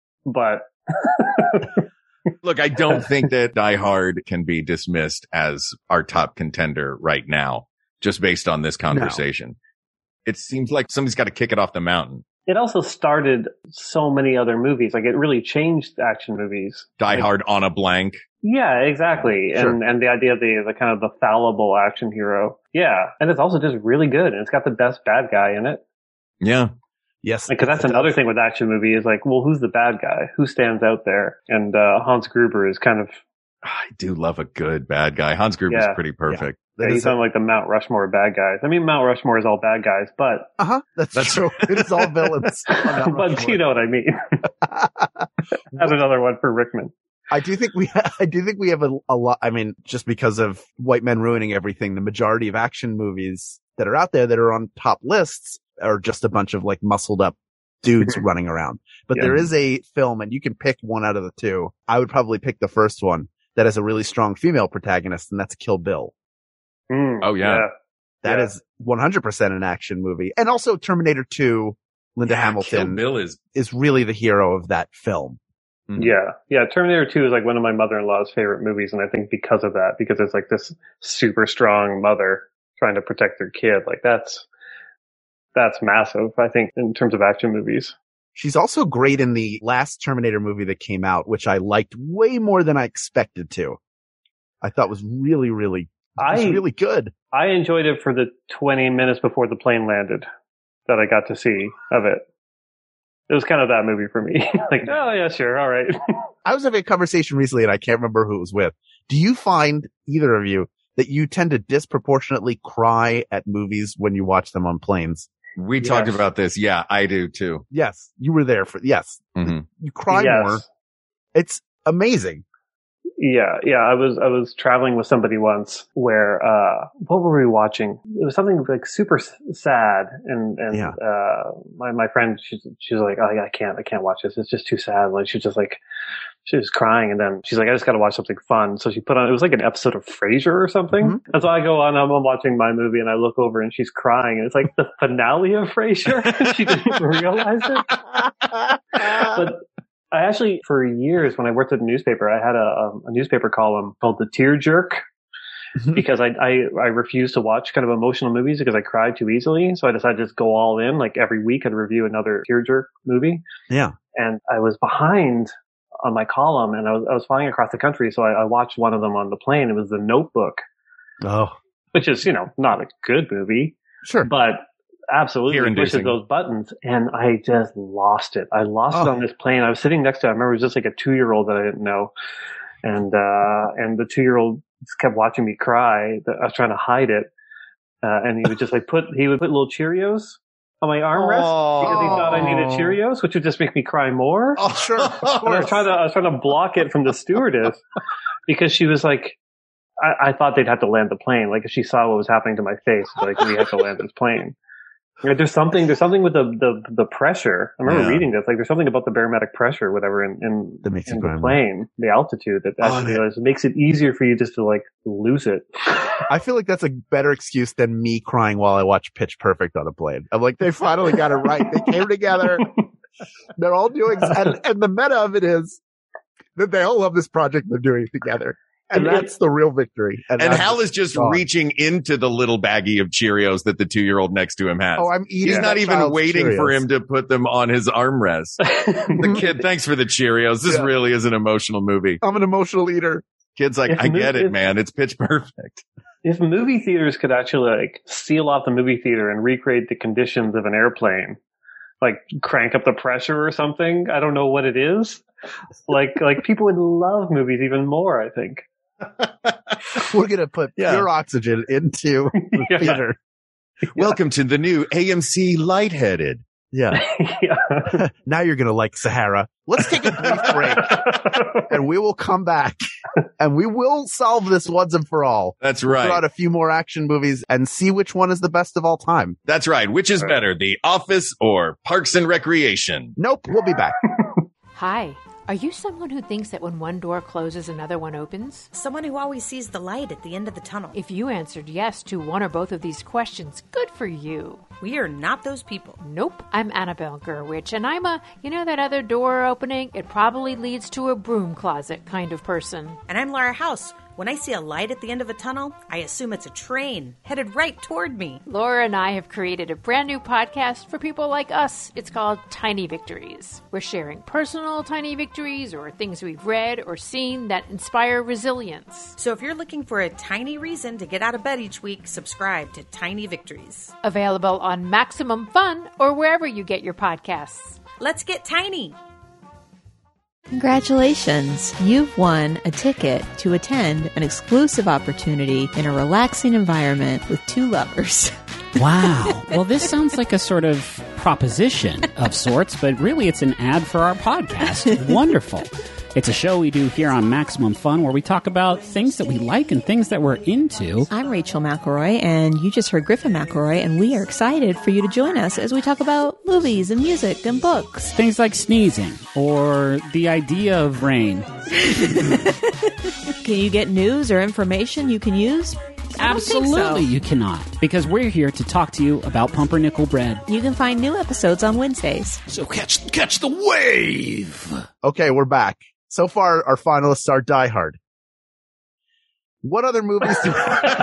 But Look, I don't think that Die Hard can be dismissed as our top contender right now, just based on this conversation. It seems like somebody's got to kick it off the mountain. it also started so many other movies. Like it really changed action movies. Die Like, Hard on a blank. Yeah, exactly. Sure. And and the idea of the the kind of the fallible action hero. Yeah. And it's also just really good. And it's got the best bad guy in it. Yeah. Yes. Because that's another thing with action movie is like, well, who's the bad guy? Who stands out there? And uh, Hans Gruber is kind of, I do love a good bad guy. Hans Gruber's Yeah. pretty perfect. yeah, he's on like the Mount Rushmore of bad guys. I mean, Mount Rushmore is all bad guys, but Uh huh. That's, That's- true. It is all villains. on Mount but Rushmore. you know what I mean. That's another one for Rickman. I do think we, I do think we have a, a lot. I mean, just because of white men ruining everything, the majority of action movies that are out there that are on top lists are just a bunch of like muscled up dudes running around. But Yeah. there is a film, and you can pick one out of the two. I would probably pick the first one that has a really strong female protagonist, and that's Kill Bill. Mm, Oh, yeah. That Yeah. is one hundred percent an action movie. And also Terminator two, Linda Kill Hamilton Bill is. is really the hero of that film. Mhm. Yeah. Yeah. Terminator two is like one of my mother-in-law's favorite movies. And I think because of that, because it's like this super strong mother trying to protect their kid, like that's, that's massive, I think, in terms of action movies. She's also great in the last Terminator movie that came out, which I liked way more than I expected to. I thought was really, really, was I, really good. I enjoyed it for the twenty minutes before the plane landed that I got to see of it. It was kind of that movie for me. Like, oh yeah, sure. All right. I was having a conversation recently and I can't remember who it was with. Do you find, either of you, that you tend to disproportionately cry at movies when you watch them on planes? We talked Yes. about this. Yeah, I do too. Yes. You were there for, yes. hmm You cry Yes. more. It's amazing. Yeah, yeah. I was I was traveling with somebody once where uh what were we watching? It was something like super s- sad, and and Yeah. uh my my friend she's she's like, oh yeah, I can't I can't watch this. It's just too sad. Like she's just like she was crying, and then she's like, I just got to watch something fun. So she put on, it was like an episode of Frasier or something. Mm-hmm. And so I go on, I'm, I'm watching my movie, and I look over, and she's crying, and it's like the finale of Frasier. She didn't even realize it. But I actually, for years, when I worked at the newspaper, I had a, a newspaper column called The Tear Jerk, because I, I, I refused to watch kind of emotional movies because I cried too easily. So I decided to just go all in. Like every week I'd review another tear jerk movie. Yeah. And I was behind on my column, and I was, I was flying across the country. So I, I watched one of them on the plane. It was The Notebook, Oh, which is, you know, not a good movie, sure. but absolutely Fear-inducing. pushes those buttons. And I just lost it. I lost it Oh. on this plane. I was sitting next to, I remember it was just like a two year old that I didn't know. And, uh, and the two year old just kept watching me cry. I was trying to hide it. Uh, and he would just like put, he would put little Cheerios on my armrest because he thought I needed Cheerios, which would just make me cry more. Oh, sure. Of And I was course. trying to, I was trying to block it from the stewardess because she was like, I, I thought they'd have to land the plane. Like if she saw what was happening to my face, like we have to land this plane. Like, there's something, there's something with the, the, the pressure. I remember Yeah. reading this. Like there's something about the barometric pressure, whatever, in, in, That makes in you the cry more. plane, the altitude that Oh, actually man. it makes it easier for you just to like lose it. I feel like that's a better excuse than me crying while I watch Pitch Perfect on a plane. I'm like, they finally got it right. They came together. They're all doing, and, and the meta of it is that they all love this project they're doing together. And And that's the real victory. And I'm Hal just is just gone. reaching into the little baggie of Cheerios that the two-year-old next to him has. Oh, I'm eating. He's not that even child's waiting for Cheerios. him to put them on his armrest. The kid, thanks for the Cheerios. This Yeah. really is an emotional movie. I'm an emotional eater. Kid's like, If I mo- get it, if- man. It's Pitch Perfect. If movie theaters could actually like seal off the movie theater and recreate the conditions of an airplane, like crank up the pressure or something, I don't know what it is. Like, like people would love movies even more, I think. We're going to put Yeah. pure oxygen into the Yeah. theater. Welcome to the new A M C Lightheaded. Yeah. Yeah. Now you're going to like Sahara. Let's take a brief break and we will come back and we will solve this once and for all. That's Throw out right. a few more action movies and see which one is the best of all time. That's right. Which is better, The Office or Parks and Recreation? Nope. We'll be back. Hi. Are you someone who thinks that when one door closes, another one opens? Someone who always sees the light at the end of the tunnel. If you answered yes to one or both of these questions, good for you. We are not those people. Nope. I'm Annabelle Gurwitch, and I'm a, you know that other door opening? It probably leads to a broom closet kind of person. And I'm Laura House. When I see a light at the end of a tunnel, I assume it's a train headed right toward me. Laura and I have created a brand new podcast for people like us. It's called Tiny Victories. We're sharing personal tiny victories or things we've read or seen that inspire resilience. So if you're looking for a tiny reason to get out of bed each week, subscribe to Tiny Victories. Available on Maximum Fun or wherever you get your podcasts. Let's get tiny! Congratulations! You've won a ticket to attend an exclusive opportunity in a relaxing environment with two lovers. Wow. Well, this sounds like a sort of proposition of sorts, but really it's an ad for our podcast. Wonderful. It's a show we do here on Maximum Fun where we talk about things that we like and things that we're into. I'm Rachel McElroy, and you just heard Griffin McElroy, and we are excited for you to join us as we talk about movies and music and books. Things like sneezing or the idea of rain. Can you get news or information you can use? I don't think so. Absolutely you cannot, because we're here to talk to you about pumpernickel bread. You can find new episodes on Wednesdays. So catch catch the wave. Okay. We're back. So far, our finalists are Die Hard. What other movies do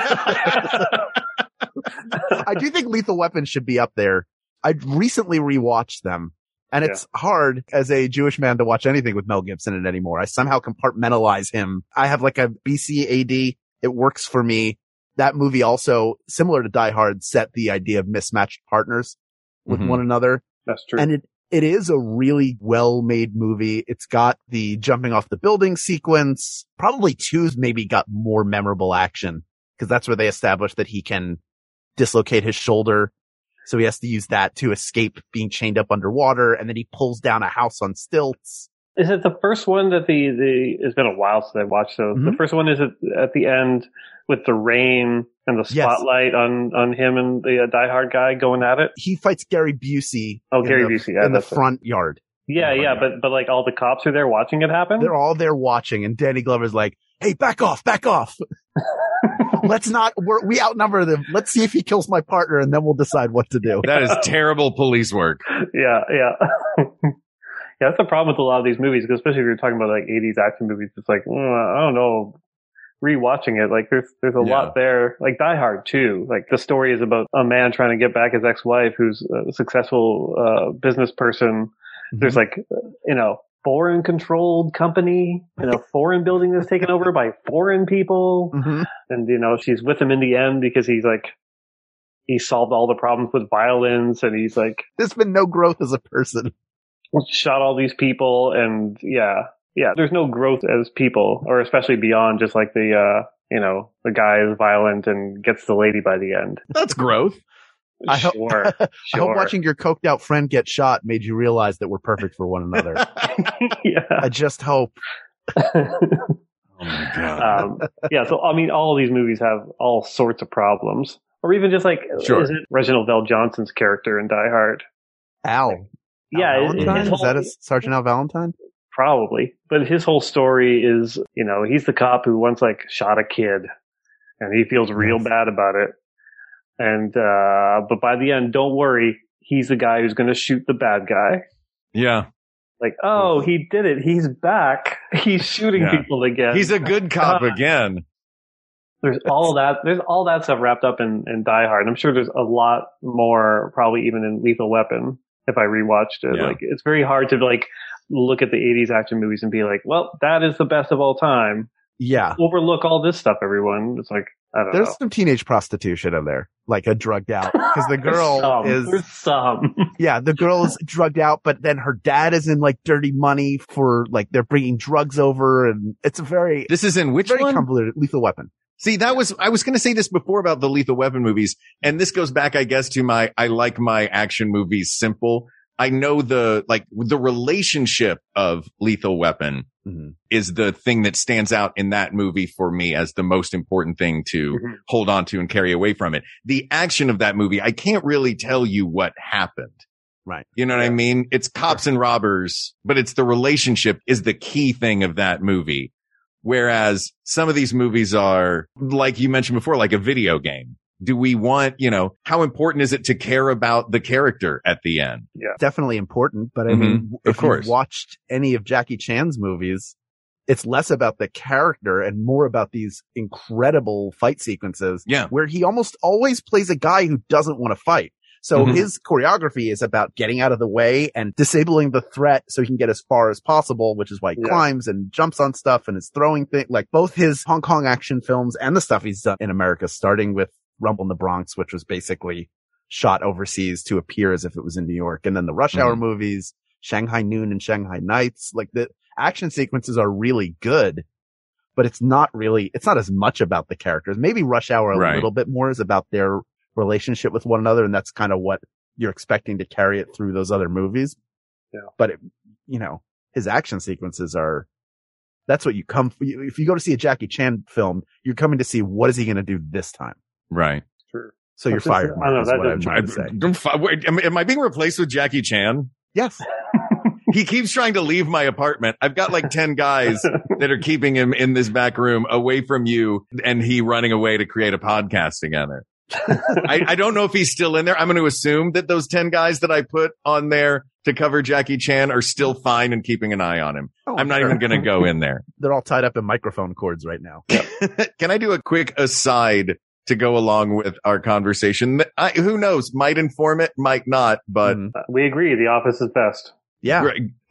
I do think Lethal Weapon should be up there. I recently rewatched them, and it's hard as a Jewish man to watch anything with Mel Gibson in it anymore. I somehow compartmentalize him. I have like a B C A D. It works for me. That movie also, similar to Die Hard, set the idea of mismatched partners with Mhm. one another. That's true. And it, it is a really well-made movie. It's got the jumping off the building sequence. Probably two's maybe got more memorable action because that's where they establish that he can dislocate his shoulder. So he has to use that to escape being chained up underwater. And then he pulls down a house on stilts. Is it the first one that the, the it's been a while since I watched those. Mm-hmm. The first one is at, at the end with the rain and the spotlight yes. on, on him and the uh, Die Hard guy going at it. He fights Gary Busey. Oh, Gary the, Busey. Yeah, in the front it. yard. Yeah, yeah, but, but like all the cops are there watching it happen? They're all there watching, and Danny Glover's like, hey, back off, back off. Let's not, we're, we outnumber them. Let's see if he kills my partner, and then we'll decide what to do. That is terrible police work. Yeah, yeah. Yeah, that's the problem with a lot of these movies, especially if you're talking about like eighties action movies. It's like, mm, I don't know, rewatching it, like there's there's a yeah. lot there. Like Die Hard too. Like the story is about a man trying to get back his ex-wife who's a successful uh, business person. Mm-hmm. There's like, you know, foreign controlled company, you know, foreign building that's taken over by foreign people. Mm-hmm. And, you know, she's with him in the end because he's like, he solved all the problems with violence, and he's like, there's been no growth as a person. Shot all these people, and yeah, yeah, there's no growth as people, or especially beyond just like the, uh, you know, the guy is violent and gets the lady by the end. That's growth. I hope, sure, I sure. hope watching your coked out friend get shot made you realize that we're perfect for one another. Yeah. I just hope. Oh my God. Um, yeah. So, I mean, all of these movies have all sorts of problems, or even just like, sure. is it Reginald Vel Johnson's character in Die Hard? Al. Yeah. Al Valentine? Whole, is that a Sergeant Al Valentine? Probably. But his whole story is, you know, he's the cop who once like shot a kid, and he feels real yes. bad about it. And, uh, but by the end, don't worry. He's the guy who's going to shoot the bad guy. Yeah. Like, oh, he did it. He's back. He's shooting yeah. people again. He's a good cop uh, again. There's all that. There's all that stuff wrapped up in, in Die Hard. I'm sure there's a lot more, probably even in Lethal Weapon. If I rewatched it, yeah. like it's very hard to like look at the eighties action movies and be like, well, that is the best of all time. Yeah. Overlook all this stuff, everyone. It's like, I don't There's know. some teenage prostitution in there, like a drugged out, because the girl some. is, There's some. Yeah, the girl is drugged out, but then her dad is in like dirty money for like, they're bringing drugs over, and it's a very, this is in which very one? convoluted. Lethal Weapon. See, that was, I was going to say this before about the Lethal Weapon movies, and this goes back, I guess, to my, I like my action movies simple. I know the, like, the relationship of Lethal Weapon mm-hmm. is the thing that stands out in that movie for me as the most important thing to mm-hmm. hold on to and carry away from it. The action of that movie, I can't really tell you what happened. Right. You know what yeah. I mean? It's cops and robbers, but it's the relationship is the key thing of that movie. Whereas some of these movies are, like you mentioned before, like a video game. Do we want, you know, how important is it to care about the character at the end? Yeah, definitely important. But I mm-hmm. mean, of if course. you've watched any of Jackie Chan's movies, it's less about the character and more about these incredible fight sequences. Yeah. Where he almost always plays a guy who doesn't want to fight. So mm-hmm. his choreography is about getting out of the way and disabling the threat so he can get as far as possible, which is why he yeah. climbs and jumps on stuff and is throwing things. Like both his Hong Kong action films and the stuff he's done in America, starting with Rumble in the Bronx, which was basically shot overseas to appear as if it was in New York. And then the Rush Hour mm-hmm. movies, Shanghai Noon and Shanghai Nights, like the action sequences are really good, but it's not really, it's not as much about the characters. Maybe Rush Hour a right. little bit more is about their relationship with one another. And that's kind of what you're expecting to carry it through those other movies. Yeah. But it, you know, his action sequences are, that's what you come for. If you go to see a Jackie Chan film, you're coming to see what is he going to do this time. Right. Sure. So you're fired. I don't know. What I'm trying to say. Don't fi- wait, am, am I being replaced with Jackie Chan? Yes. He keeps trying to leave my apartment. I've got like ten guys that are keeping him in this back room away from you, and he running away to create a podcast together. I, I don't know if he's still in there. I'm going to assume that those ten guys that I put on there to cover Jackie Chan are still fine and keeping an eye on him. Oh, I'm not sure. even going to go in there. They're all tied up in microphone cords right now. Can I do a quick aside to go along with our conversation? I, who knows? Might inform it, might not, but mm. we agree. The Office is best. Yeah.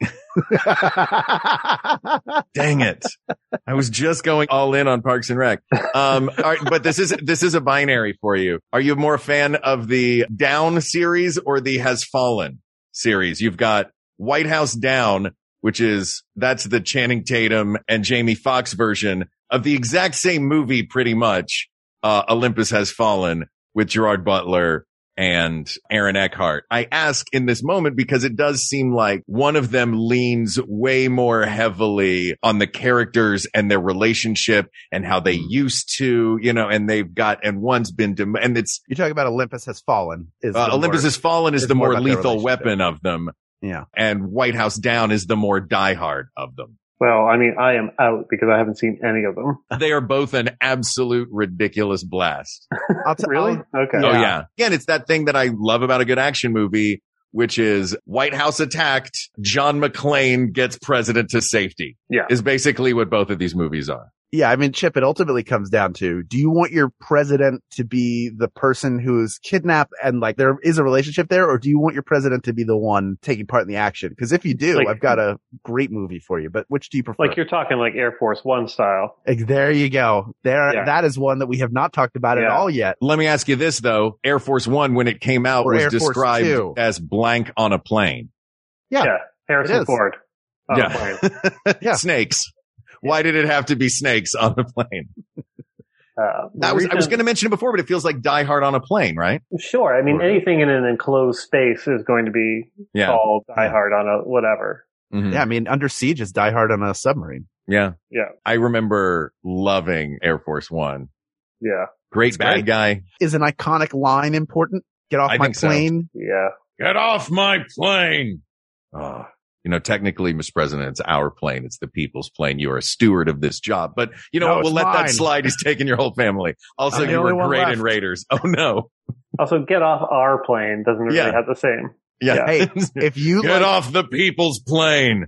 Dang it. I was just going all in on Parks and Rec. Um, all right, but this is, this is a binary for you. Are you more a fan of the Down series or the Has Fallen series? You've got White House Down, which is, that's the Channing Tatum and Jamie Foxx version of the exact same movie, pretty much. Uh, Olympus Has Fallen with Gerard Butler and Aaron Eckhart. I ask in this moment because it does seem like one of them leans way more heavily on the characters and their relationship and how they used to, you know, and they've got, and one's been, dem- and it's, You're talking about Olympus Has Fallen. Is uh, the Olympus more- Has Fallen is is the more more about their lethal relationship. weapon of them. Yeah. And White House Down is the more diehard of them. Well, I mean, I am out because I haven't seen any of them. They are both an absolute ridiculous blast. I'll t- Really? I'll- Okay. Oh yeah. Again, it's that thing that I love about a good action movie, which is White House attacked, John McClane gets president to safety. Yeah. Is basically what both of these movies are. Yeah, I mean, Chip, it ultimately comes down to, do you want your president to be the person who's kidnapped and like there is a relationship there, or do you want your president to be the one taking part in the action? Because if you do, Like- I've got a great movie for you, but which do you prefer? Like you're talking like Air Force One style. Like, there you go. There, Yeah. that is one that we have not talked about at Yeah. all yet. Let me ask you this though. Air Force One, when it came out, Or was Air Force described Two. as blank on a plane. Yeah. Yeah. Harrison It is. Ford. Oh, Yeah. fine. Yeah. Snakes. Why did it have to be snakes on a plane? Uh, That was, I was recent- going to mention it before, but it feels like Die Hard on a plane, right? Sure. I mean, Sure. anything in an enclosed space is going to be Yeah. called Die Hard on a whatever. Mhm. Yeah, I mean, Under Siege is Die Hard on a submarine. Yeah. Yeah. I remember loving Air Force One. Yeah. Great It's bad great. guy. Is an iconic line important? Get off I my think so. plane. Yeah. Get off my plane. Oh, you know, technically, Mister President, it's our plane. It's the people's plane. You are a steward of this job. But you know No, what? We'll it's let mine. that slide. He's taking your whole family. Also, I'm the you only were one great left. in Raiders. Oh, no. Also, get off our plane doesn't really Yeah. have the same. Yeah. Hey, if you Get like, off the people's plane,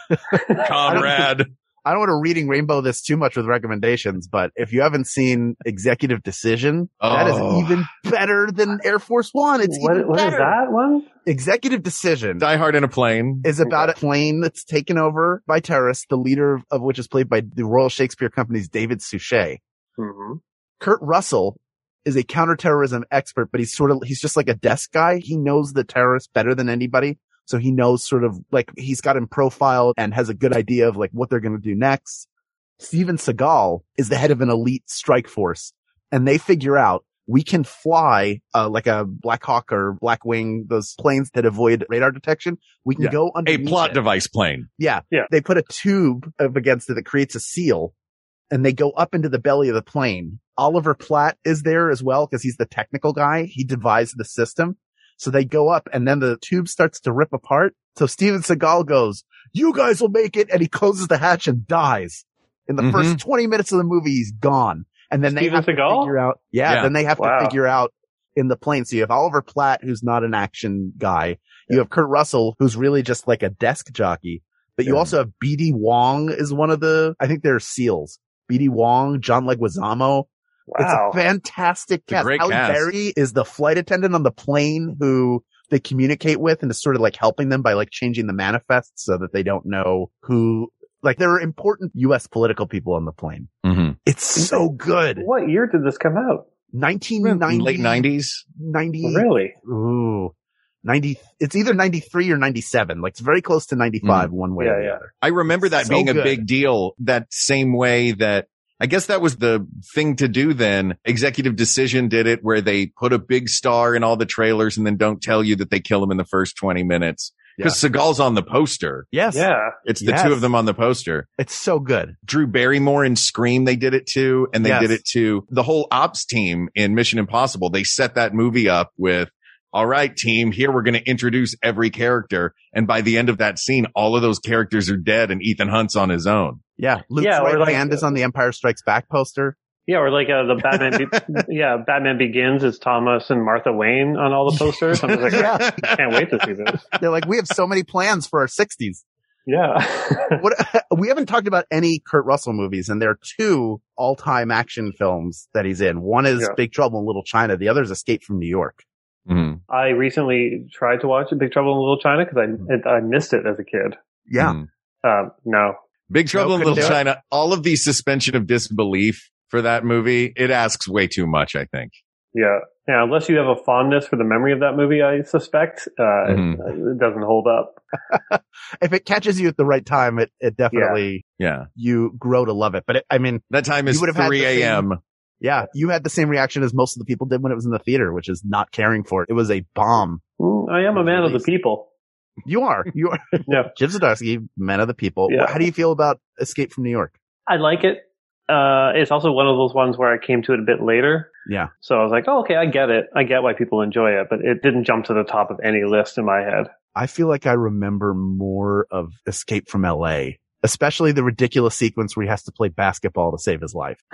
comrade. I don't want to reading rainbow this too much with recommendations, but if you haven't seen Executive Decision, that is Oh. even better than Air Force One. It's What, even what is better. that one? Executive Decision Die Hard in a plane. is about a plane that's taken over by terrorists, the leader of which is played by the Royal Shakespeare Company's David Suchet. Mm-hmm. Kurt Russell is a counterterrorism expert, but he's sort of, he's just like a desk guy. He knows the terrorists better than anybody. So he knows sort of like, he's got him profiled and has a good idea of like what they're going to do next. Steven Seagal is the head of an elite strike force, and they figure out we can fly uh, like a Black Hawk or Black Wing, those planes that avoid radar detection. We can Yeah. go A underneath plot it. device plane. Yeah. Yeah. They put a tube up against it that creates a seal, and they go up into the belly of the plane. Oliver Platt is there as well because he's the technical guy. He devised the system. So they go up, and then the tube starts to rip apart. So Steven Seagal goes, "You guys will make it," and he closes the hatch and dies. In the Mhm. first twenty minutes of the movie, he's gone. And then they Steven have to Seagal? figure out, yeah, Yeah. then they have Wow. to figure out in the plane. So you have Oliver Platt, who's not an action guy. You have Kurt Russell, who's really just like a desk jockey. But you Yeah. also have B D Wong is one of the, I think they're SEALs. B D Wong, John Leguizamo. Wow. It's a fantastic It's a cast. great Halle cast. Berry is the flight attendant on the plane who they communicate with and is sort of like helping them by like changing the manifests so that they don't know who, like there are important U S political people on the plane. Mm-hmm. It's so good. What year did this come out? nineteen ninety Late nineties. ninety Really? Ooh. ninety It's either ninety-three or ninety-seven. Like it's very close to ninety-five one way Yeah, or the yeah. other. I remember that So being a good. big deal that same way that I guess that was the thing to do then. Executive Decision did it where they put a big star in all the trailers and then don't tell you that they kill him in the first twenty minutes. Because Seagal's on the poster. Yes. Yeah. It's the Yes. two of them on the poster. It's so good. Drew Barrymore in Scream, they did it too. And they Yes. did it to the whole ops team in Mission Impossible. They set that movie up with, all right, team, here we're going to introduce every character. And by the end of that scene, all of those characters are dead and Ethan Hunt's on his own. Yeah. Luke's Yeah, or right like- hand is on the Empire Strikes Back poster. Yeah, or like uh, the Batman, Be- yeah, Batman Begins is Thomas and Martha Wayne on all the posters. I'm just like, Yeah. I can't wait to see this. They're like, we have so many plans for our sixties. Yeah. What we haven't talked about any Kurt Russell movies, and there are two all-time action films that he's in. One is Yeah. Big Trouble in Little China. The other is Escape from New York. Mhm. I recently tried to watch Big Trouble in Little China because I I missed it as a kid. Yeah. Mhm. Um, no. Big Trouble No, in couldn't Little do it. China, all of the suspension of disbelief for that movie, it asks way too much, I think. Yeah. Yeah. Unless you have a fondness for the memory of that movie, I suspect uh, Mhm. it, it doesn't hold up. If it catches you at the right time, it, it definitely, Yeah. you grow to love it. But it, I mean, That time is You would have had three the same- a.m. Yeah, you had the same reaction as most of the people did when it was in the theater, which is not caring for it. It was a bomb. Mm, I am a man of the people. You are. You are. Yeah. Chip Zdarsky, man of the people. Yeah. How do you feel about Escape from New York? I like it. Uh, it's also one of those ones where I came to it a bit later. Yeah. So I was like, oh, okay, I get it. I get why people enjoy it, but it didn't jump to the top of any list in my head. I feel like I remember more of Escape from L A, especially the ridiculous sequence where he has to play basketball to save his life.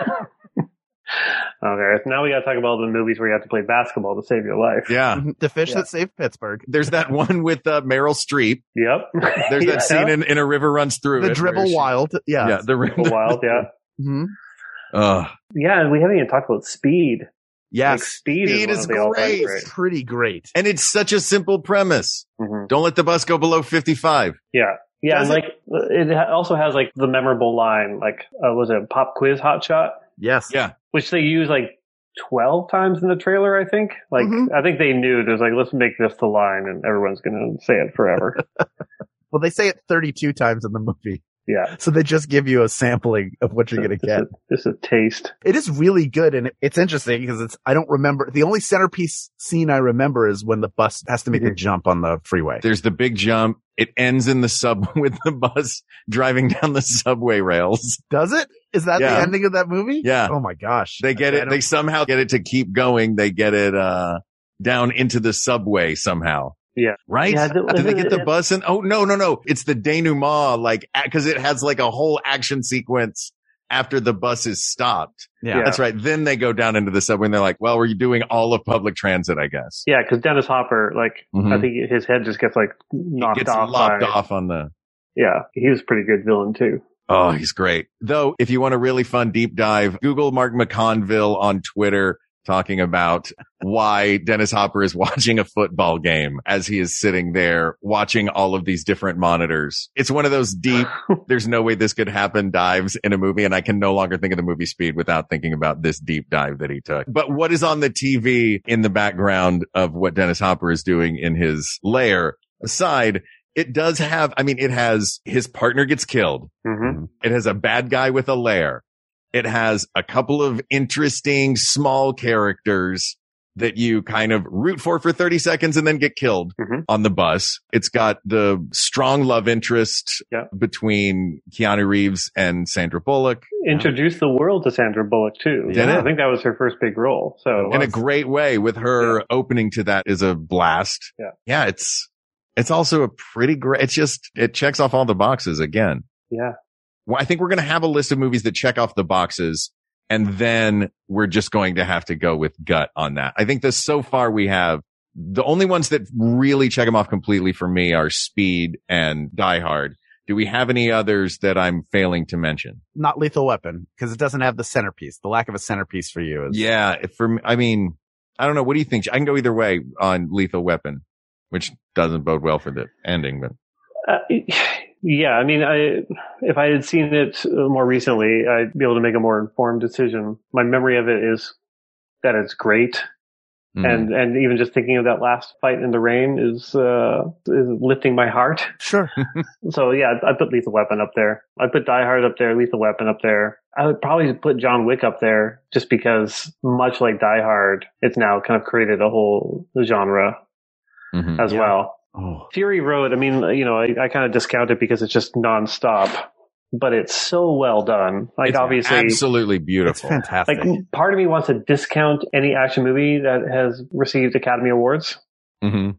Okay, so now we got to talk about the movies where you have to play basketball to save your life. Yeah. The fish Yeah. that saved Pittsburgh. There's that one with uh, Meryl Streep. Yep. There's Yeah. that scene in, in A River Runs Through The It. dribble where she- wild. Yeah. Yeah, the Dribble Wild, yeah. hmm Ugh. Yeah, and we haven't even talked about Speed. Yes. Like, Speed, Speed is, is one of the all-time great. great. Pretty great. And it's such a simple premise. Mhm. Don't let the bus go below fifty-five. Yeah. Yeah, Does and it? like, it ha- also has like the memorable line, like, uh, was it Pop Quiz Hot Shot? Yes. Yeah. Which they use like twelve times in the trailer, I think. Like, Mhm. I think they knew there's like, let's make this the line and everyone's going to say it forever. Well, they say it thirty-two times in the movie. Yeah. So they just give you a sampling of what you're going to get. Just a taste. It is really good. And it- it's interesting because it's, I don't remember. The only centerpiece scene I remember is when the bus has to make the jump on the freeway. There's the big jump. It ends in the sub with the bus driving down the subway rails. Does it? Is that Yeah. the ending of that movie? Yeah. Oh my gosh. They get I it. don't- They somehow get it to keep going. They get it, uh, down into the subway somehow. Yeah. Right? Yeah, the- Did they get the it- bus in? Oh, no, no, no. It's the denouement, like, cause it has like a whole action sequence after the bus is stopped. yeah. That's right. Then they go down into the subway and they're like, well, we're doing all of public transit, I guess. Yeah, because Dennis Hopper, like, Mhm. I think his head just gets like He knocked gets off. lopped by- off on the, Yeah, he was a pretty good villain too. oh, he's great. Though, if you want a really fun deep dive, Google Mark McConville on Twitter talking about why Dennis Hopper is watching a football game as he is sitting there watching all of these different monitors. It's one of those deep, there's no way this could happen dives in a movie. And I can no longer think of the movie Speed without thinking about this deep dive that he took. But what is on the T V in the background of what Dennis Hopper is doing in his lair aside, it does have, I mean, it has his partner gets killed. Mm-hmm. It has a bad guy with a lair. It has a couple of interesting small characters that you kind of root for for thirty seconds and then get killed Mhm. on the bus. It's got the strong love interest Yeah. between Keanu Reeves and Sandra Bullock Introduced the world to Sandra Bullock too. Did Yeah, it? I think that was her first big role. So in a great way. With her opening to that is a blast. Yeah. Yeah. It's, it's also a pretty great, it's just, it checks off all the boxes again. yeah, Well, I think we're going to have a list of movies that check off the boxes, and then we're just going to have to go with gut on that. I think that so far we have the only ones that really check them off completely for me are Speed and Die Hard. Do we have any others that I'm failing to mention? Not Lethal Weapon, because it doesn't have the centerpiece. The lack of a centerpiece for you is. Yeah. if For me, I mean, I don't know. What do you think? I can go either way on Lethal Weapon, which doesn't bode well for the ending, but. uh, yeah. I mean, I if I had seen it more recently, I'd be able to make a more informed decision. My memory of it is that it's great. Mm. And and even just thinking of that last fight in the rain is uh, is lifting my heart. Sure. So yeah, I put Lethal Weapon up there. I put Die Hard up there, Lethal Weapon up there. I would probably put John Wick up there just because, much like Die Hard, it's now kind of created a whole genre Mhm. as Yeah. well. Oh. Fury Road, I mean, you know, I, I kind of discount it because it's just nonstop, but it's so well done. Like It's obviously, absolutely It's beautiful. fantastic. like part of me wants to discount any action movie that has received Academy Awards. hmm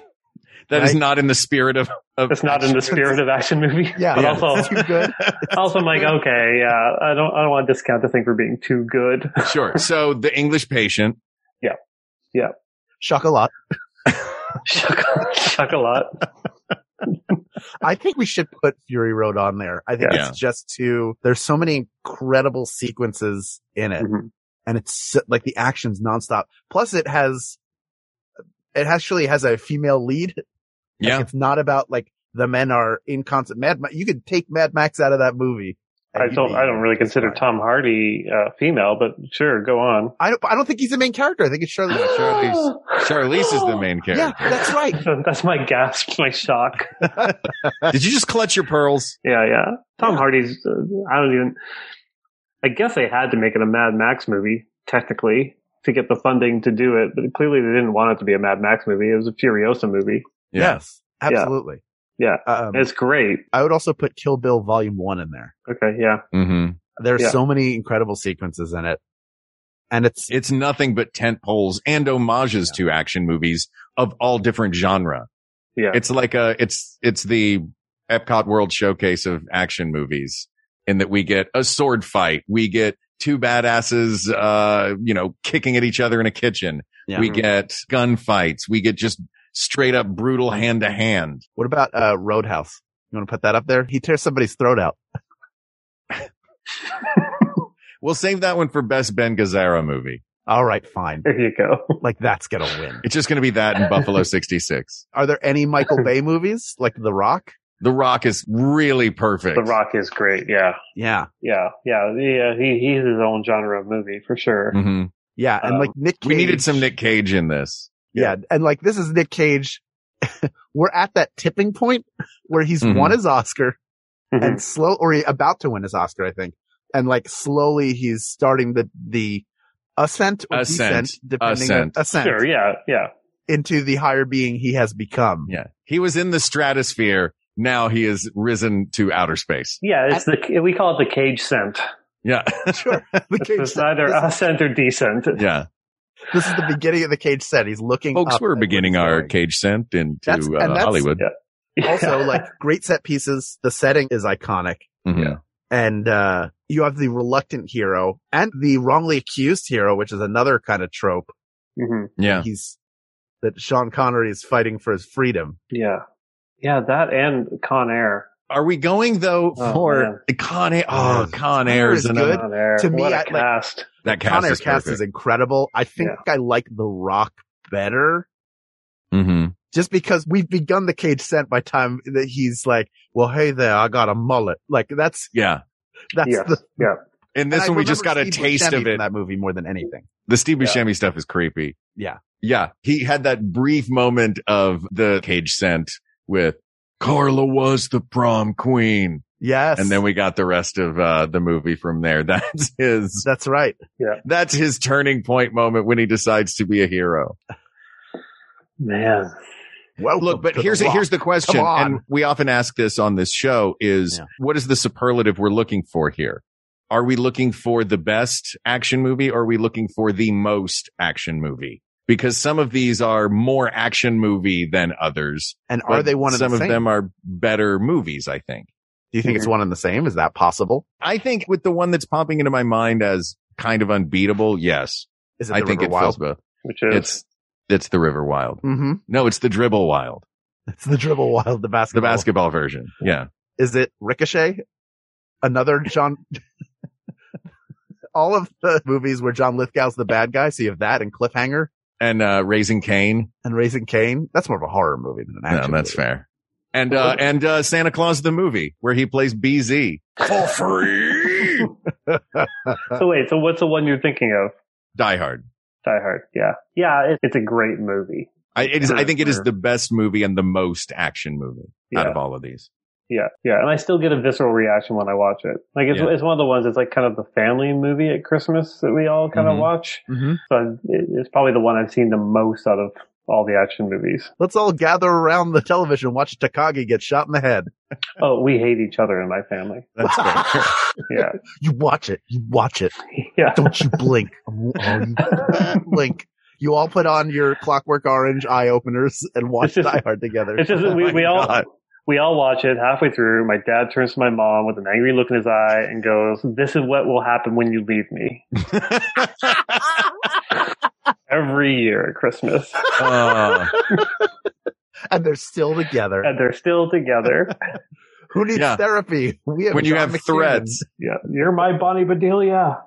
That is Right. not in the spirit of, of It's not in the spirit of action movie. yeah. but yeah. also, Too good. also I'm like, okay, yeah, I don't, I don't want to discount the thing for being too good. Sure. So The English Patient. Chocolat. Chocolat. I think we should put Fury Road on there. I think Yeah. it's just too, there's so many incredible sequences in it. Mhm. And it's so- like the action's nonstop. Plus it has, it actually has a female lead. Like, Yeah. it's not about like the men are in constant Mad Ma- You could take Mad Max out of that movie. and I you'd don't, be- I don't really consider fine. Tom Hardy uh, female, but sure, go on. I don't, I don't think he's the main character. I think it's Charlie. Charlize, Charlize is the main Yeah, character. that's right. That's my gasp, my shock. Did you just clutch your pearls? Yeah, yeah. Tom Hardy's, uh, I don't even, I guess they had to make it a Mad Max movie, technically, to get the funding to do it. But clearly they didn't want it to be a Mad Max movie. It was a Furiosa movie. Yeah. Yes, absolutely. Yeah, Um, it's great. I would also put Kill Bill Volume One in there. Okay, yeah. Mm-hmm. There's Yeah. so many incredible sequences in it, and it's It's nothing but tent poles and homages to action movies of all different genre. Yeah. It's like a, it's, it's the Epcot World Showcase of action movies in that we get a sword fight. We get two badasses, uh, you know, kicking at each other in a kitchen. Yeah. We get gun fights. We get just straight up brutal hand to hand. What about uh, Roadhouse? You want to put that up there? He tears somebody's throat out. We'll save that one for best Ben Gazzara movie. All right, fine. There you go. Like that's gonna win. It's just going to be that in Buffalo sixty-six. Are there any Michael Bay movies like The Rock? The Rock is really perfect. The Rock is great. Yeah. Yeah, Yeah. Yeah. Yeah. He, he's his own genre of movie for sure. hmm yeah, and Um, like Nick Cage. We needed some Nick Cage in this. Yeah, and like this is Nick Cage. We're at that tipping point where he's Mhm. won his Oscar Mhm. and slow, or he about to win his Oscar, I think. And like slowly he's starting the, the ascent or Ascent. descent, depending Ascent. on ascent Sure. Yeah. Yeah. into the higher being he has become. Yeah. He was in the stratosphere. Now he has risen to outer space. Yeah. It's the, we call it the Cage scent. Yeah. Sure. The Cage It's set. either This, ascent or descent. Yeah. this is the beginning of the Cage set. He's looking Folks, up we're at beginning where he's our going. Cage sent into That's- and uh, that's- Hollywood. Yeah. Also, like great set pieces. The setting is iconic. Mhm. Yeah. And, uh, you have the reluctant hero and the wrongly accused hero, which is another kind of trope. hmm Yeah. He's, that Sean Connery is fighting for his freedom. Yeah. Yeah. That and Con Air. Are we going though Oh, for Con Air? Oh, Yes. Con Con Air Air is is another. good. Con Air. To me, what a I- like- cast. That Con cast Air is cast perfect. is incredible. I think I like The Rock better hmm just because we've begun the Cage scent by time that he's like, well, hey there, I got a mullet. Like that's, Yeah. that's Yes. the, Yeah. And this and I one, we just got remember a Steve taste Buscemi of from it. that movie more than anything. The Steve Yeah. Buscemi stuff is creepy. Yeah. Yeah. He had that brief moment of the Cage scent with Carla was the prom queen. Yes. And then we got the rest of uh, the movie from there. That's his, that's right. that's his turning point moment when he decides to be a hero. Man. Well, Look, but here's here's the question, Come on. and we often ask this on this show: is Yeah. what is the superlative we're looking for here? Are we looking for the best action movie, or are we looking for the most action movie? Because some of these are more action movie than others. and are but they one and some the of same? them are better movies, I think. Do you think it's one and the same? Is that possible? I think with the one that's popping into my mind as kind of unbeatable, yes. Is it I the think River it Wild? feels both. Which is It's it's the River Wild. Mm-hmm. No, it's the Dribble Wild. It's the Dribble Wild, the The basketball. basketball version. Yeah. Is it Ricochet? Another John. All of the movies where John Lithgow's the bad guy. So you have that and Cliffhanger And uh Raising Cain. and Raising Cain. That's more of a horror movie than an No, action. that's movie. fair. And uh and uh Santa Claus the movie where he plays B Z for free. so wait. So what's the one you're thinking of? Die Hard. Die Hard. Yeah. Yeah. It, it's a great movie. I it is I think it is Sure. the best movie and the most action movie out Yeah. of all of these. Yeah, yeah, and I still get a visceral reaction when I watch it. Like it's Yeah. it's one of the ones that's like kind of the family movie at Christmas that we all kind Mhm. of watch. Mm-hmm. So it, it's probably the one I've seen the most out of all the action movies. Let's all gather around the television and watch Takagi get shot in the head. Oh, we hate each other in my family. That's fair. Yeah, You watch it. You watch it. yeah. Don't you blink. Oh, you blink. You all put on your Clockwork Orange eye openers and watch It's just- Die Hard together. It's just that we, Oh my we all God. we all watch it halfway through. My dad turns to my mom with an angry look in his eye and goes, "This is what will happen when you leave me." Every year at Christmas, Uh, and they're still together. and they're still together. Who needs Yeah. therapy? We have when you John have McTiernan. threads. Yeah, you're my Bonnie Bedelia.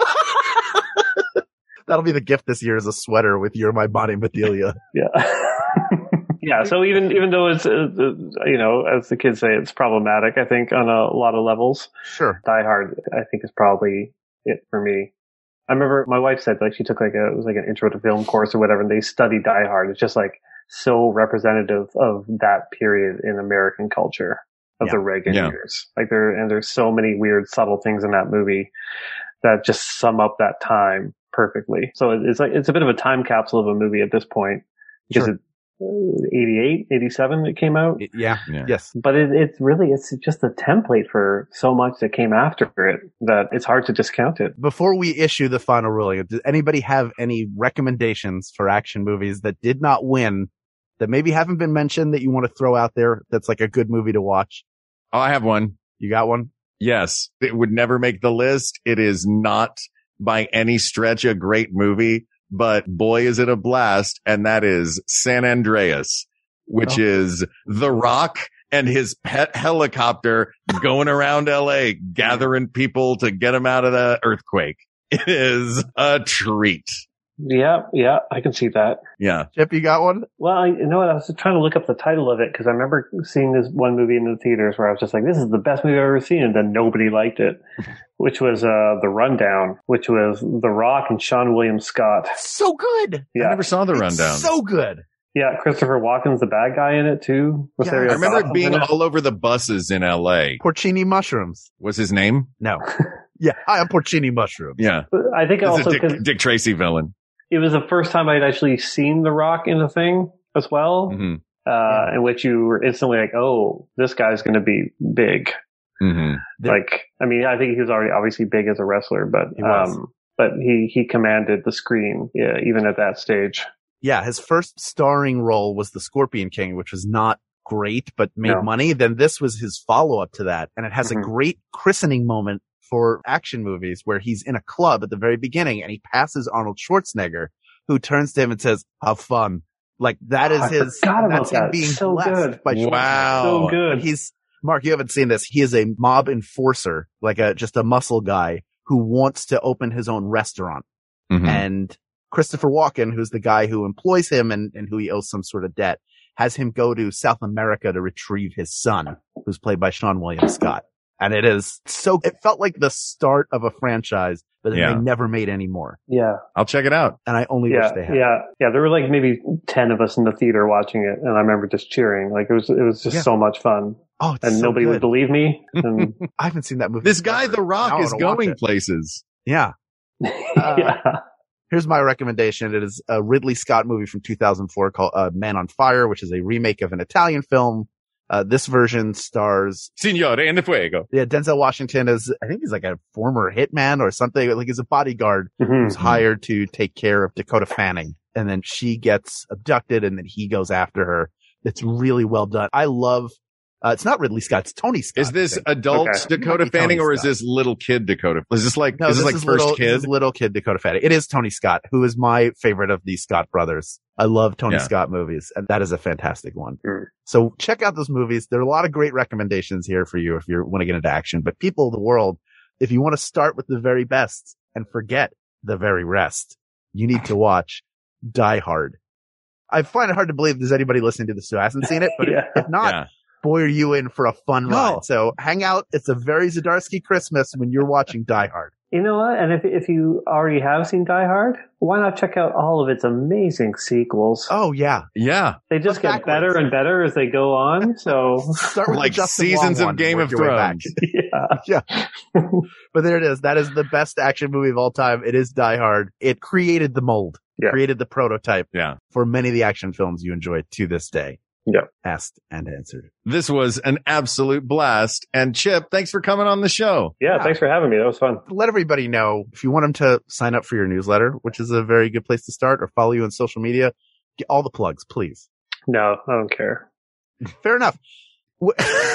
That'll be the gift this year is a sweater with "You're My Bonnie Bedelia." Yeah. Yeah. So even, even though it's, uh, uh, you know, as the kids say, it's problematic, I think on a lot of levels, Sure. Die Hard, I think is probably it for me. I remember my wife said like she took like a, it was like an intro to film course or whatever, and they studied Die Hard. It's just like so representative of that period in American culture of Yeah. the Reagan Yeah. years. Like there, and there's so many weird, subtle things in that movie. that just sum up that time perfectly. So it's like, it's a bit of a time capsule of a movie at this point. Because Sure. it, eighty-eight, eighty-seven it came out. Yeah. Yeah. Yes. But it, it's really, it's just a template for so much that came after it that it's hard to discount it. Before we issue the final ruling, does anybody have any recommendations for action movies that did not win, that maybe haven't been mentioned, that you want to throw out there that's like a good movie to watch? Oh, I have one. You got one? Yes. It would never make the list. It is not by any stretch a great movie, but boy, is it a blast. And that is San Andreas, which oh. is The Rock and his pet helicopter going around L A, gathering people to get them out of the earthquake. It is a treat. Yeah, yeah, I can see that. Yeah. Chip, you got one? Well, I, you know what? I was trying to look up the title of it because I remember seeing this one movie in the theaters where I was just like, this is the best movie I've ever seen. And then nobody liked it, which was uh, The Rundown, which was The Rock and Sean William Scott. So good. Yeah. I never saw The It's Rundown. so good. Yeah, Christopher Walken's the bad guy in it too. Was Yeah, there I a remember it Gotham being in it? all over the buses in L A. Porcini mushrooms. Was his name? No. Yeah. Hi, I'm Porcini mushrooms. Yeah. I think It's also a because Dick, Dick Tracy villain. it was the first time I'd actually seen The Rock in a thing as well, Mm-hmm. uh, in which you were instantly like, oh, this guy's going to be big. Mm-hmm. Like, I mean, I think he was already obviously big as a wrestler, but, He was. um, but he, he commanded the screen, yeah, even at that stage. Yeah. His first starring role was The Scorpion King, which was not great, but made No. money. Then this was his follow up to that. And it has Mhm. a great christening moment for action movies where he's in a club at the very beginning and he passes Arnold Schwarzenegger, who turns to him and says, have fun. Like that is I his, forgot about that's him that. being So blessed good. by Schwarzenegger. Wow. So good. And he's, Mark, you haven't seen this. He is a mob enforcer, like a, just a muscle guy who wants to open his own restaurant. Mm-hmm. And Christopher Walken, who's the guy who employs him and, and who he owes some sort of debt, has him go to South America to retrieve his son, who's played by Sean William Scott. And it is so, it felt like the start of a franchise, but then Yeah. they never made any more. Yeah. I'll check it out. And I only Yeah. wish they had. Yeah. Yeah. There were like maybe ten of us in the theater watching it. And I remember just cheering. Like it was, it was just Yeah. so much fun. Oh, it's And so nobody good. would believe me. And I haven't seen that movie. This guy, forever. The Rock, Now I is wanna watch going it. places. Yeah. yeah. Here's my recommendation. It is a Ridley Scott movie from two thousand four called uh, Man on Fire, which is a remake of an Italian film. Uh, this version stars, Signore en fuego. yeah, Denzel Washington is, I think he's like a former hitman or something. Like he's a bodyguard Mhm. who's hired to take care of Dakota Fanning. And then she gets abducted and then he goes after her. It's really well done. I love, uh, it's not Ridley Scott, it's Tony Scott. Is I this think. adult Okay. Dakota Might be Fanning Tony or is Scott. this little kid Dakota? Is this like, No, is this, this like is first little, kid? This is little kid Dakota Fanning. It is Tony Scott, who is my favorite of the Scott brothers. I love Tony Yeah. Scott movies, and that is a fantastic one. Mm. So check out those movies. There are a lot of great recommendations here for you if you want to get into action. But people of the world, if you want to start with the very best and forget the very rest, you need to watch Die Hard. I find it hard to believe there's anybody listening to this who hasn't seen it, but Yeah. if, if not, Yeah. boy, are you in for a fun No. ride. So hang out. It's a very Zdarsky Christmas when you're watching Die Hard. You know what? And if if you already have seen Die Hard, why not check out all of its amazing sequels? Oh, yeah. Yeah. They just Look get backwards. better and better as they go on. So Start with Like the Justin seasons Long of one, Game work of your way back. yeah. Yeah. But there it is. That is the best action movie of all time. It is Die Hard. It created the mold, Yeah. created the prototype Yeah. for many of the action films you enjoy to this day. Yeah. Asked and answered. This was an absolute blast. And Chip, thanks for coming on the show. Yeah, Yeah. thanks for having me. That was fun. Let everybody know if you want them to sign up for your newsletter, which is a very good place to start, or follow you on social media. Get all the plugs, please. No, I don't care. Fair enough. Wh-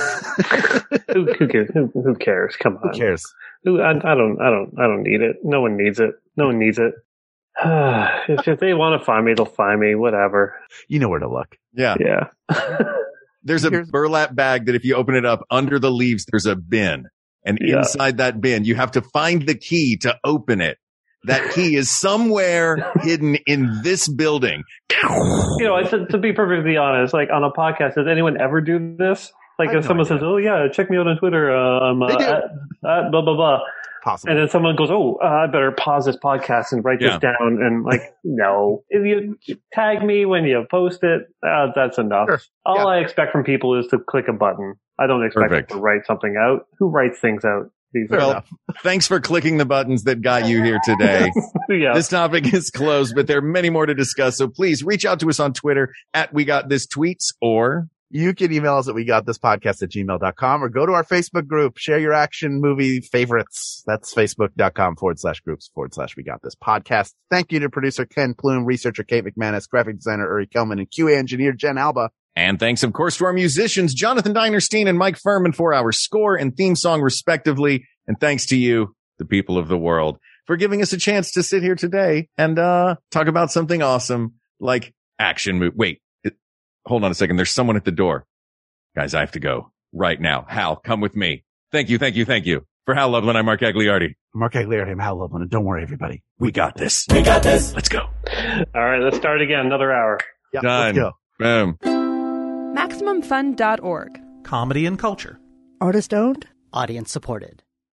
Who, who, cares? Who, who cares? Come Who on. cares? Who, I, I don't. I don't. I don't need it. No one needs it. No one needs it. if, if they want to find me, they'll find me. Whatever. You know where to look. Yeah. Yeah. There's a Here's- burlap bag that if you open it up under the leaves, there's a bin. And Yeah. inside that bin, you have to find the key to open it. That key is somewhere hidden in this building. You know, to, to be perfectly honest, like on a podcast, does anyone ever do this? Like I have if no someone idea. says, "Oh yeah, check me out on Twitter," uh, I'm uh, They do. at, at blah blah blah, Possible. and then someone goes, "Oh, uh, I better pause this podcast and write Yeah. this down." And like, no, if you tag me when you post it, uh, that's enough. Sure. All Yeah. I expect from people is to click a button. I don't expect Perfect. them to write something out. Who writes things out? these Well, enough. Thanks for clicking the buttons that got you here today. Yeah. This topic is closed, but there are many more to discuss. So please reach out to us on Twitter at We Got This Tweets, or you can email us at we got this podcast at gmail dot com, or go to our Facebook group, share your action movie favorites. That's facebook.com forward slash groups forward slash we got this podcast. Thank you to producer Ken Plume, researcher Kate McManus, graphic designer Uri Kelman, and Q A engineer Jen Alba. And thanks, of course, to our musicians, Jonathan Dinerstein and Mike Furman, for our score and theme song, respectively. And thanks to you, the people of the world, for giving us a chance to sit here today and uh talk about something awesome like action movie. Wait, it, hold on a second. There's someone at the door. Guys, I have to go right now. Hal, come with me. Thank you, thank you, thank you. For Hal Loveland, I'm Mark Agliardi. Mark Agliardi, I'm Hal Loveland. And don't worry, everybody. We got this. We got this. Let's go. All right, let's start again. Another hour. Yeah, Done. let's go. Boom. Maximum Fun dot org. Comedy and culture. Artist owned. Audience supported.